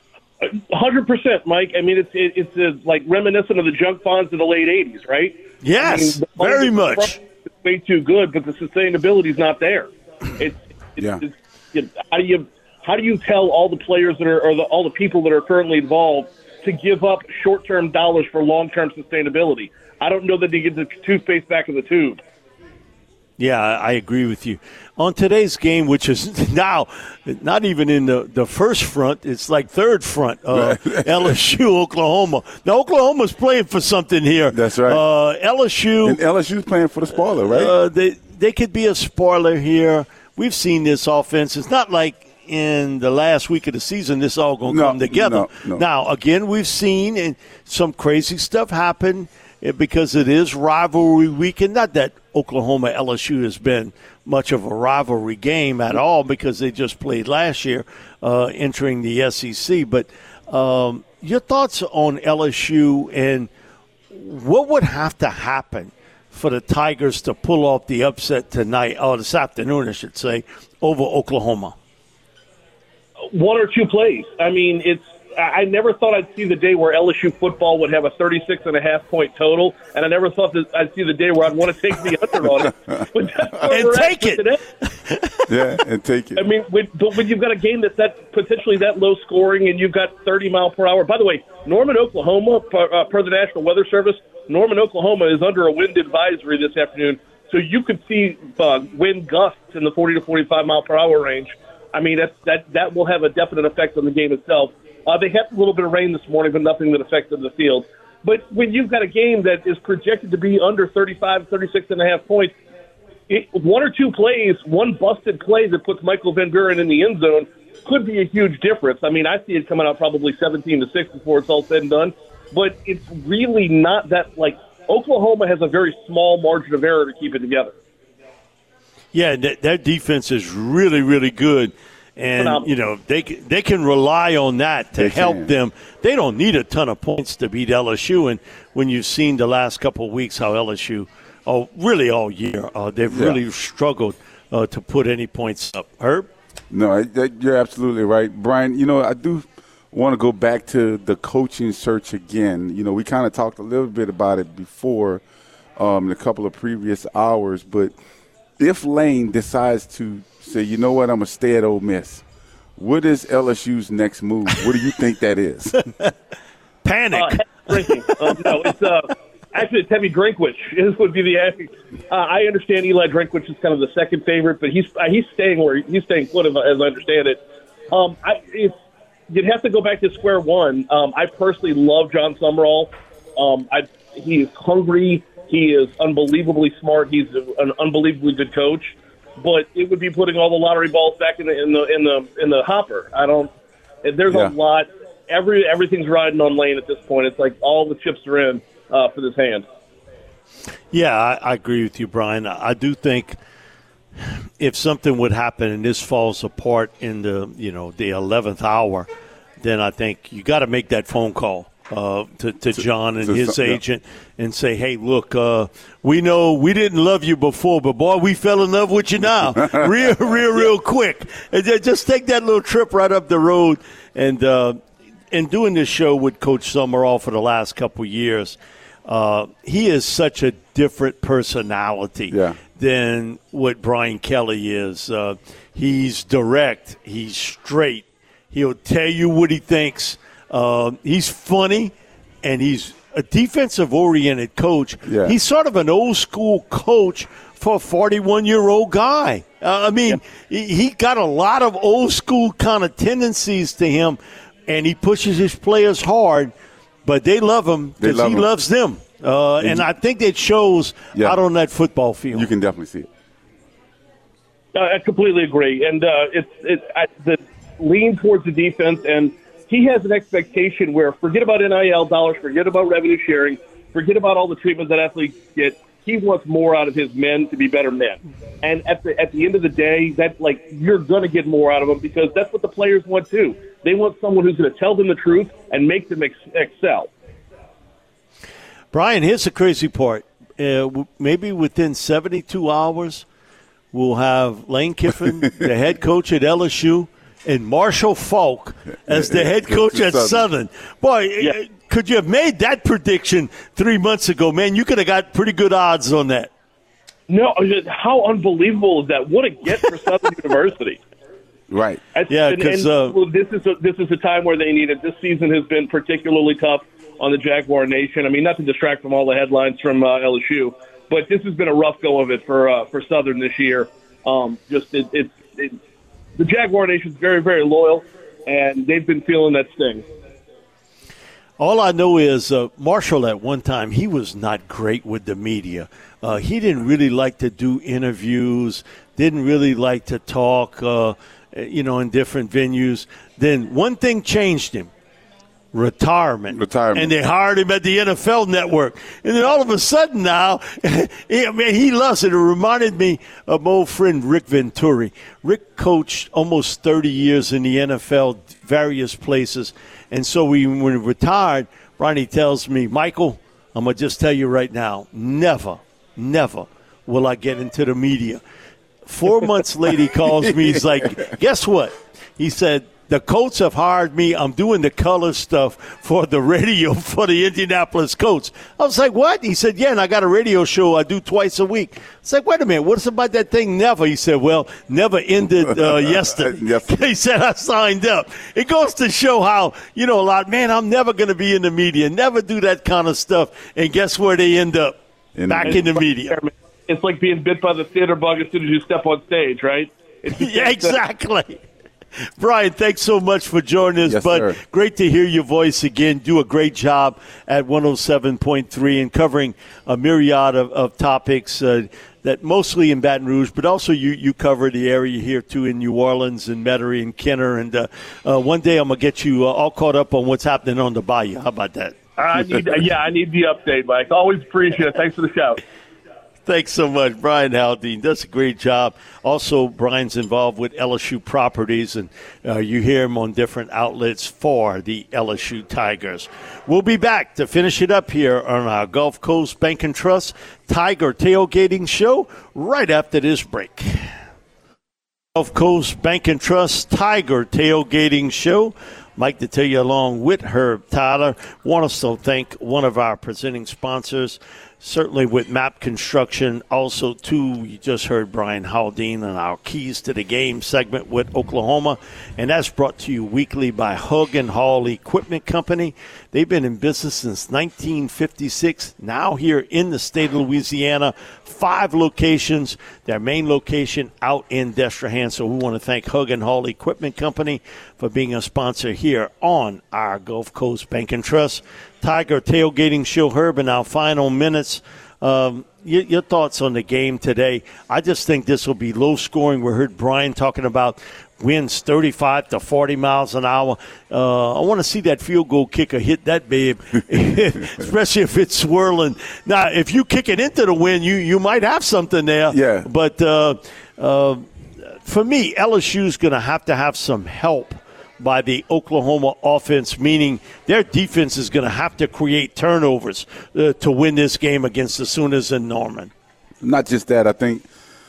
100%, Mike. It's like reminiscent of the junk bonds of the late 80s, right? Yes, very much. It's way too good, but the sustainability is not there. How do you tell all the players that are, or all the people that are currently involved, to give up short-term dollars for long-term sustainability? I don't know that they get the toothpaste back in the tube. Yeah, I agree with you. On today's game, which is now not even in the first front, it's like third front, LSU, Oklahoma. Now, Oklahoma's playing for something here. That's right. LSU. And LSU's playing for the spoiler, right? They could be a spoiler here. We've seen this offense. It's not like in the last week of the season this all going to come together. No. Now, again, we've seen some crazy stuff happen because it is rivalry weekend. Not that Oklahoma LSU has been much of a rivalry game at all because they just played last year entering the SEC. But your thoughts on LSU and what would have to happen for the Tigers to pull off the upset tonight, or this afternoon, I should say, over Oklahoma? One or two plays. I never thought I'd see the day where LSU football would have a 36.5-point total, and I never thought that I'd see the day where I'd want to take the under on it. But that's where and take it. Yeah, and take it. When you've got a game that's potentially that low scoring, and you've got 30 mile per hour. By the way, Norman, Oklahoma, per the National Weather Service, Norman, Oklahoma is under a wind advisory this afternoon, so you could see wind gusts in the 40 to 45 mile per hour range. That will have a definite effect on the game itself. They had a little bit of rain this morning, but nothing that affected the field. But when you've got a game that is projected to be under 36.5 points, one or two plays, one busted play that puts Michael Van Buren in the end zone could be a huge difference. I see it coming out probably 17-6 before it's all said and done. But it's really not that, Oklahoma has a very small margin of error to keep it together. Yeah, that defense is really, really good. And, they can rely on that to help them. They don't need a ton of points to beat LSU. And when you've seen the last couple of weeks how LSU, really all year, they've really struggled to put any points up. Herb? No, you're absolutely right. Brian, I do want to go back to the coaching search again. We kind of talked a little bit about it before in a couple of previous hours. But if Lane decides to say, you know what, I'm going to stay at Ole Miss, What is LSU's next move? What do you think that is? Panic. Drinking. No, it's actually it's Heavy Drinkwich. This would be the. I understand Eli Drinkwich is kind of the second favorite, but he's staying put, as I understand it. You'd have to go back to square one. I personally love John Summerall. He is hungry. He is unbelievably smart. He's an unbelievably good coach. But it would be putting all the lottery balls back in the hopper. There's a lot. Everything's riding on Lane at this point. It's like all the chips are in for this hand. Yeah, I agree with you, Brian. I do think if something would happen and this falls apart in the 11th hour, then I think you got to make that phone call to John and his agent and say, hey, look, we know we didn't love you before, but, boy, we fell in love with you now real quick. And just take that little trip right up the road. And doing this show with Coach Summerall for the last couple of years, he is such a different personality than what Brian Kelly is. He's direct. He's straight. He'll tell you what he thinks. He's funny, and he's a defensive-oriented coach. Yeah. He's sort of an old-school coach for a 41-year-old guy. He got a lot of old-school kind of tendencies to him, and he pushes his players hard, but they love him because he loves them. And I think it shows out on that football field. You can definitely see it. I completely agree. And the lean towards the defense, and he has an expectation where forget about NIL dollars, forget about revenue sharing, forget about all the treatment that athletes get. He wants more out of his men to be better men. And at the end of the day, you're going to get more out of them because that's what the players want too. They want someone who's going to tell them the truth and make them excel. Brian, here's the crazy part. Maybe within 72 hours, we'll have Lane Kiffin, the head coach at LSU, and Marshall Faulk as the head coach at Southern. Boy, could you have made that prediction 3 months ago, man? You could have got pretty good odds on that. No, how unbelievable is that? What a get for Southern University. Right. Because this is a time where they need it. This season has been particularly tough on the Jaguar Nation. I mean, not to distract from all the headlines from LSU, but this has been a rough go of it for Southern this year. The Jaguar Nation is very, very loyal, and they've been feeling that sting. All I know is Marshall at one time, he was not great with the media. He didn't really like to do interviews, didn't really like to talk, in different venues. Then one thing changed him. Retirement. And they hired him at the NFL Network. And then all of a sudden now, he loves it. It reminded me of my old friend Rick Venturi. Rick coached almost 30 years in the NFL, various places. And so when he retired, Ronnie tells me, Michael, I'm going to just tell you right now, never will I get into the media. 4 months later, he calls me. He's like, guess what? He said, the Colts have hired me. I'm doing the color stuff for the radio for the Indianapolis Colts. I was like, what? He said, yeah, and I got a radio show I do twice a week. I was like, wait a minute, what's about that thing never? He said, well, never ended yesterday. He said, I signed up. It goes to show how, a lot, man, I'm never going to be in the media, never do that kind of stuff. And guess where they end up? Back in the media. It's like being bit by the theater bug as soon as you step on stage, right? Yeah, exactly. Brian, thanks so much for joining us, yes, bud. Sir. Great to hear your voice again. Do a great job at 107.3 and covering a myriad of topics that mostly in Baton Rouge, but also you cover the area here, too, in New Orleans and Metairie and Kenner. And one day I'm going to get you all caught up on what's happening on the Bayou. How about that? I need the update, Mike. Always appreciate it. Thanks for the shout. Thanks so much. Brian Haldine does a great job. Also, Brian's involved with LSU Properties, and you hear him on different outlets for the LSU Tigers. We'll be back to finish it up here on our Gulf Coast Bank and Trust Tiger Tailgating Show right after this break. Gulf Coast Bank and Trust Tiger Tailgating Show. Mike Detillier along with Herb Tyler. Want to also thank one of our presenting sponsors, certainly with MAP Construction. Also, too, you just heard Brian Haldane on our Keys to the Game segment with Oklahoma. And that's brought to you weekly by Hug and Hall Equipment Company. They've been in business since 1956, now here in the state of Louisiana. 5 locations, their main location out in Destrehan. So we want to thank Hug and Hall Equipment Company for being a sponsor here on our Gulf Coast Bank and Trust Tiger Tailgating Show. Herb, in our final minutes, your thoughts on the game today. I just think this will be low scoring. We heard Brian talking about winds 35 to 40 miles an hour. I want to see that field goal kicker hit that babe, especially if it's swirling. Now, if you kick it into the wind, you might have something there. Yeah. But for me, LSU's going to have some help by the Oklahoma offense, meaning their defense is going to have to create turnovers to win this game against the Sooners in Norman. Not just that, I think,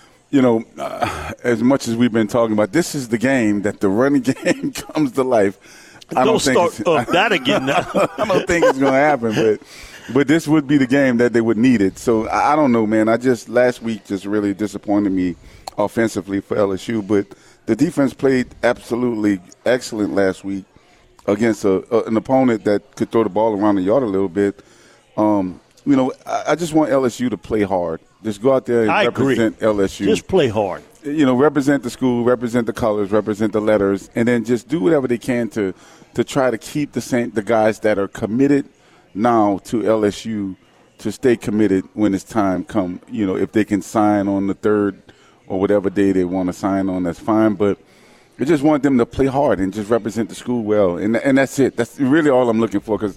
as much as we've been talking about, this is the game that the running game comes to life. Don't start that again now. I don't think it's going to happen, but this would be the game that they would need it. So I don't know, man. Last week just really disappointed me offensively for LSU, but the defense played absolutely excellent last week against an opponent that could throw the ball around the yard a little bit. I just want LSU to play hard. Just go out there and represent LSU. Just play hard. Represent the school, represent the colors, represent the letters, and then just do whatever they can to try to keep the guys that are committed now to LSU to stay committed when it's time come. If they can sign on the 3rd or whatever day they want to sign on, that's fine. But I just want them to play hard and just represent the school well. And that's it. That's really all I'm looking for, because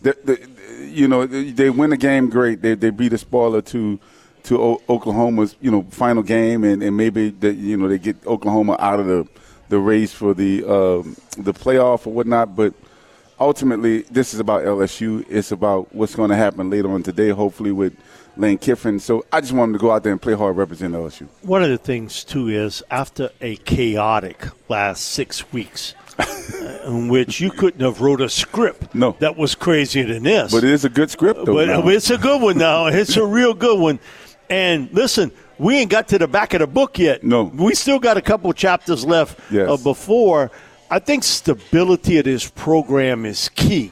they win the game great. They beat a spoiler to Oklahoma's final game, and maybe they get Oklahoma out of the race for the playoff or whatnot. But ultimately, this is about LSU. It's about what's going to happen later on today, hopefully with Lane Kiffin. So I just want them to go out there and play hard, represent LSU. One of the things, too, is after a chaotic last 6 weeks in which you couldn't have wrote a script that was crazier than this. But it is a good script, though. But it's a good one now. It's a real good one. And listen, we ain't got to the back of the book yet. No. We still got a couple chapters left before. I think stability of this program is key.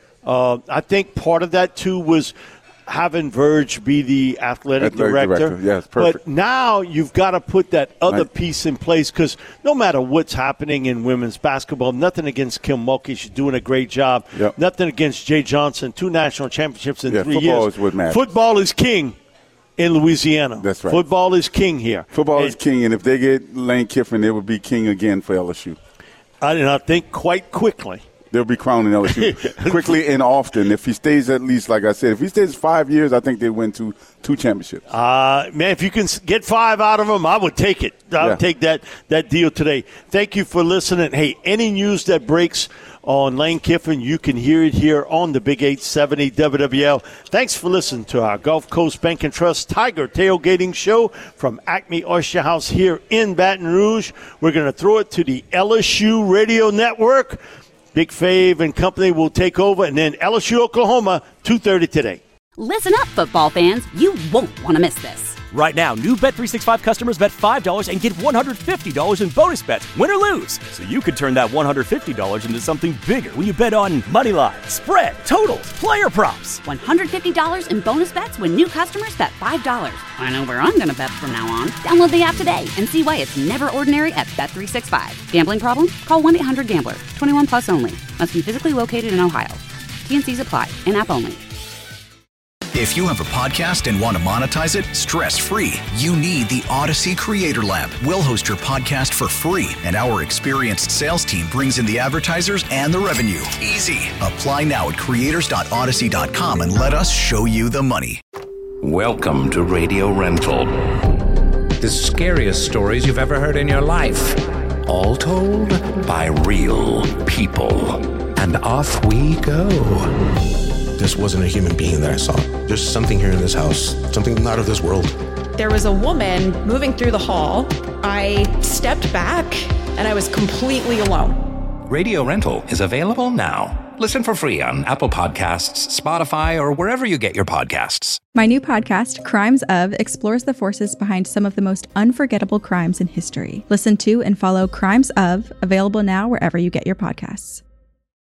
I think part of that, too, was having Verge be the athletic director. Yes, perfect. But now you've got to put that other piece in place, because no matter what's happening in women's basketball, nothing against Kim Mulkey. She's doing a great job. Yep. Nothing against Jay Johnson. 2 national championships in 3 years. Football is what matters. Football is king in Louisiana. That's right. Football is king here. Football is king, and if they get Lane Kiffin, it would be king again for LSU. I think quite quickly. They'll be crowning LSU quickly and often. If he stays at least, like I said, if he stays 5 years, I think they win two championships. Man, if you can get 5 out of them, I would take it. I would take that deal today. Thank you for listening. Hey, any news that breaks on Lane Kiffin, you can hear it here on the Big 870 WWL. Thanks for listening to our Gulf Coast Bank and Trust Tiger Tailgating Show from Acme Oyster House here in Baton Rouge. We're going to throw it to the LSU Radio Network. Big Fave and company will take over, and then LSU, Oklahoma, 2:30 today. Listen up, football fans. You won't want to miss this. Right now, new Bet365 customers bet $5 and get $150 in bonus bets, win or lose. So you could turn that $150 into something bigger when you bet on money line, spread, totals, player props. $150 in bonus bets when new customers bet $5. I know where I'm going to bet from now on. Download the app today and see why it's never ordinary at Bet365. Gambling problem? Call 1-800-GAMBLER. 21 plus only. Must be physically located in Ohio. T&Cs apply. In-app only. If you have a podcast and want to monetize it stress-free, you need the Odyssey Creator Lab. We'll host your podcast for free, and our experienced sales team brings in the advertisers and the revenue. Easy. Apply now at creators.odyssey.com and let us show you the money. Welcome to Radio Rental. The scariest stories you've ever heard in your life. All told by real people. And off we go. This wasn't a human being that I saw. There's something here in this house, something not of this world. There was a woman moving through the hall. I stepped back, and I was completely alone. Radio Rental is available now. Listen for free on Apple Podcasts, Spotify, or wherever you get your podcasts. My new podcast, Crimes Of, explores the forces behind some of the most unforgettable crimes in history. Listen to and follow Crimes Of, available now wherever you get your podcasts.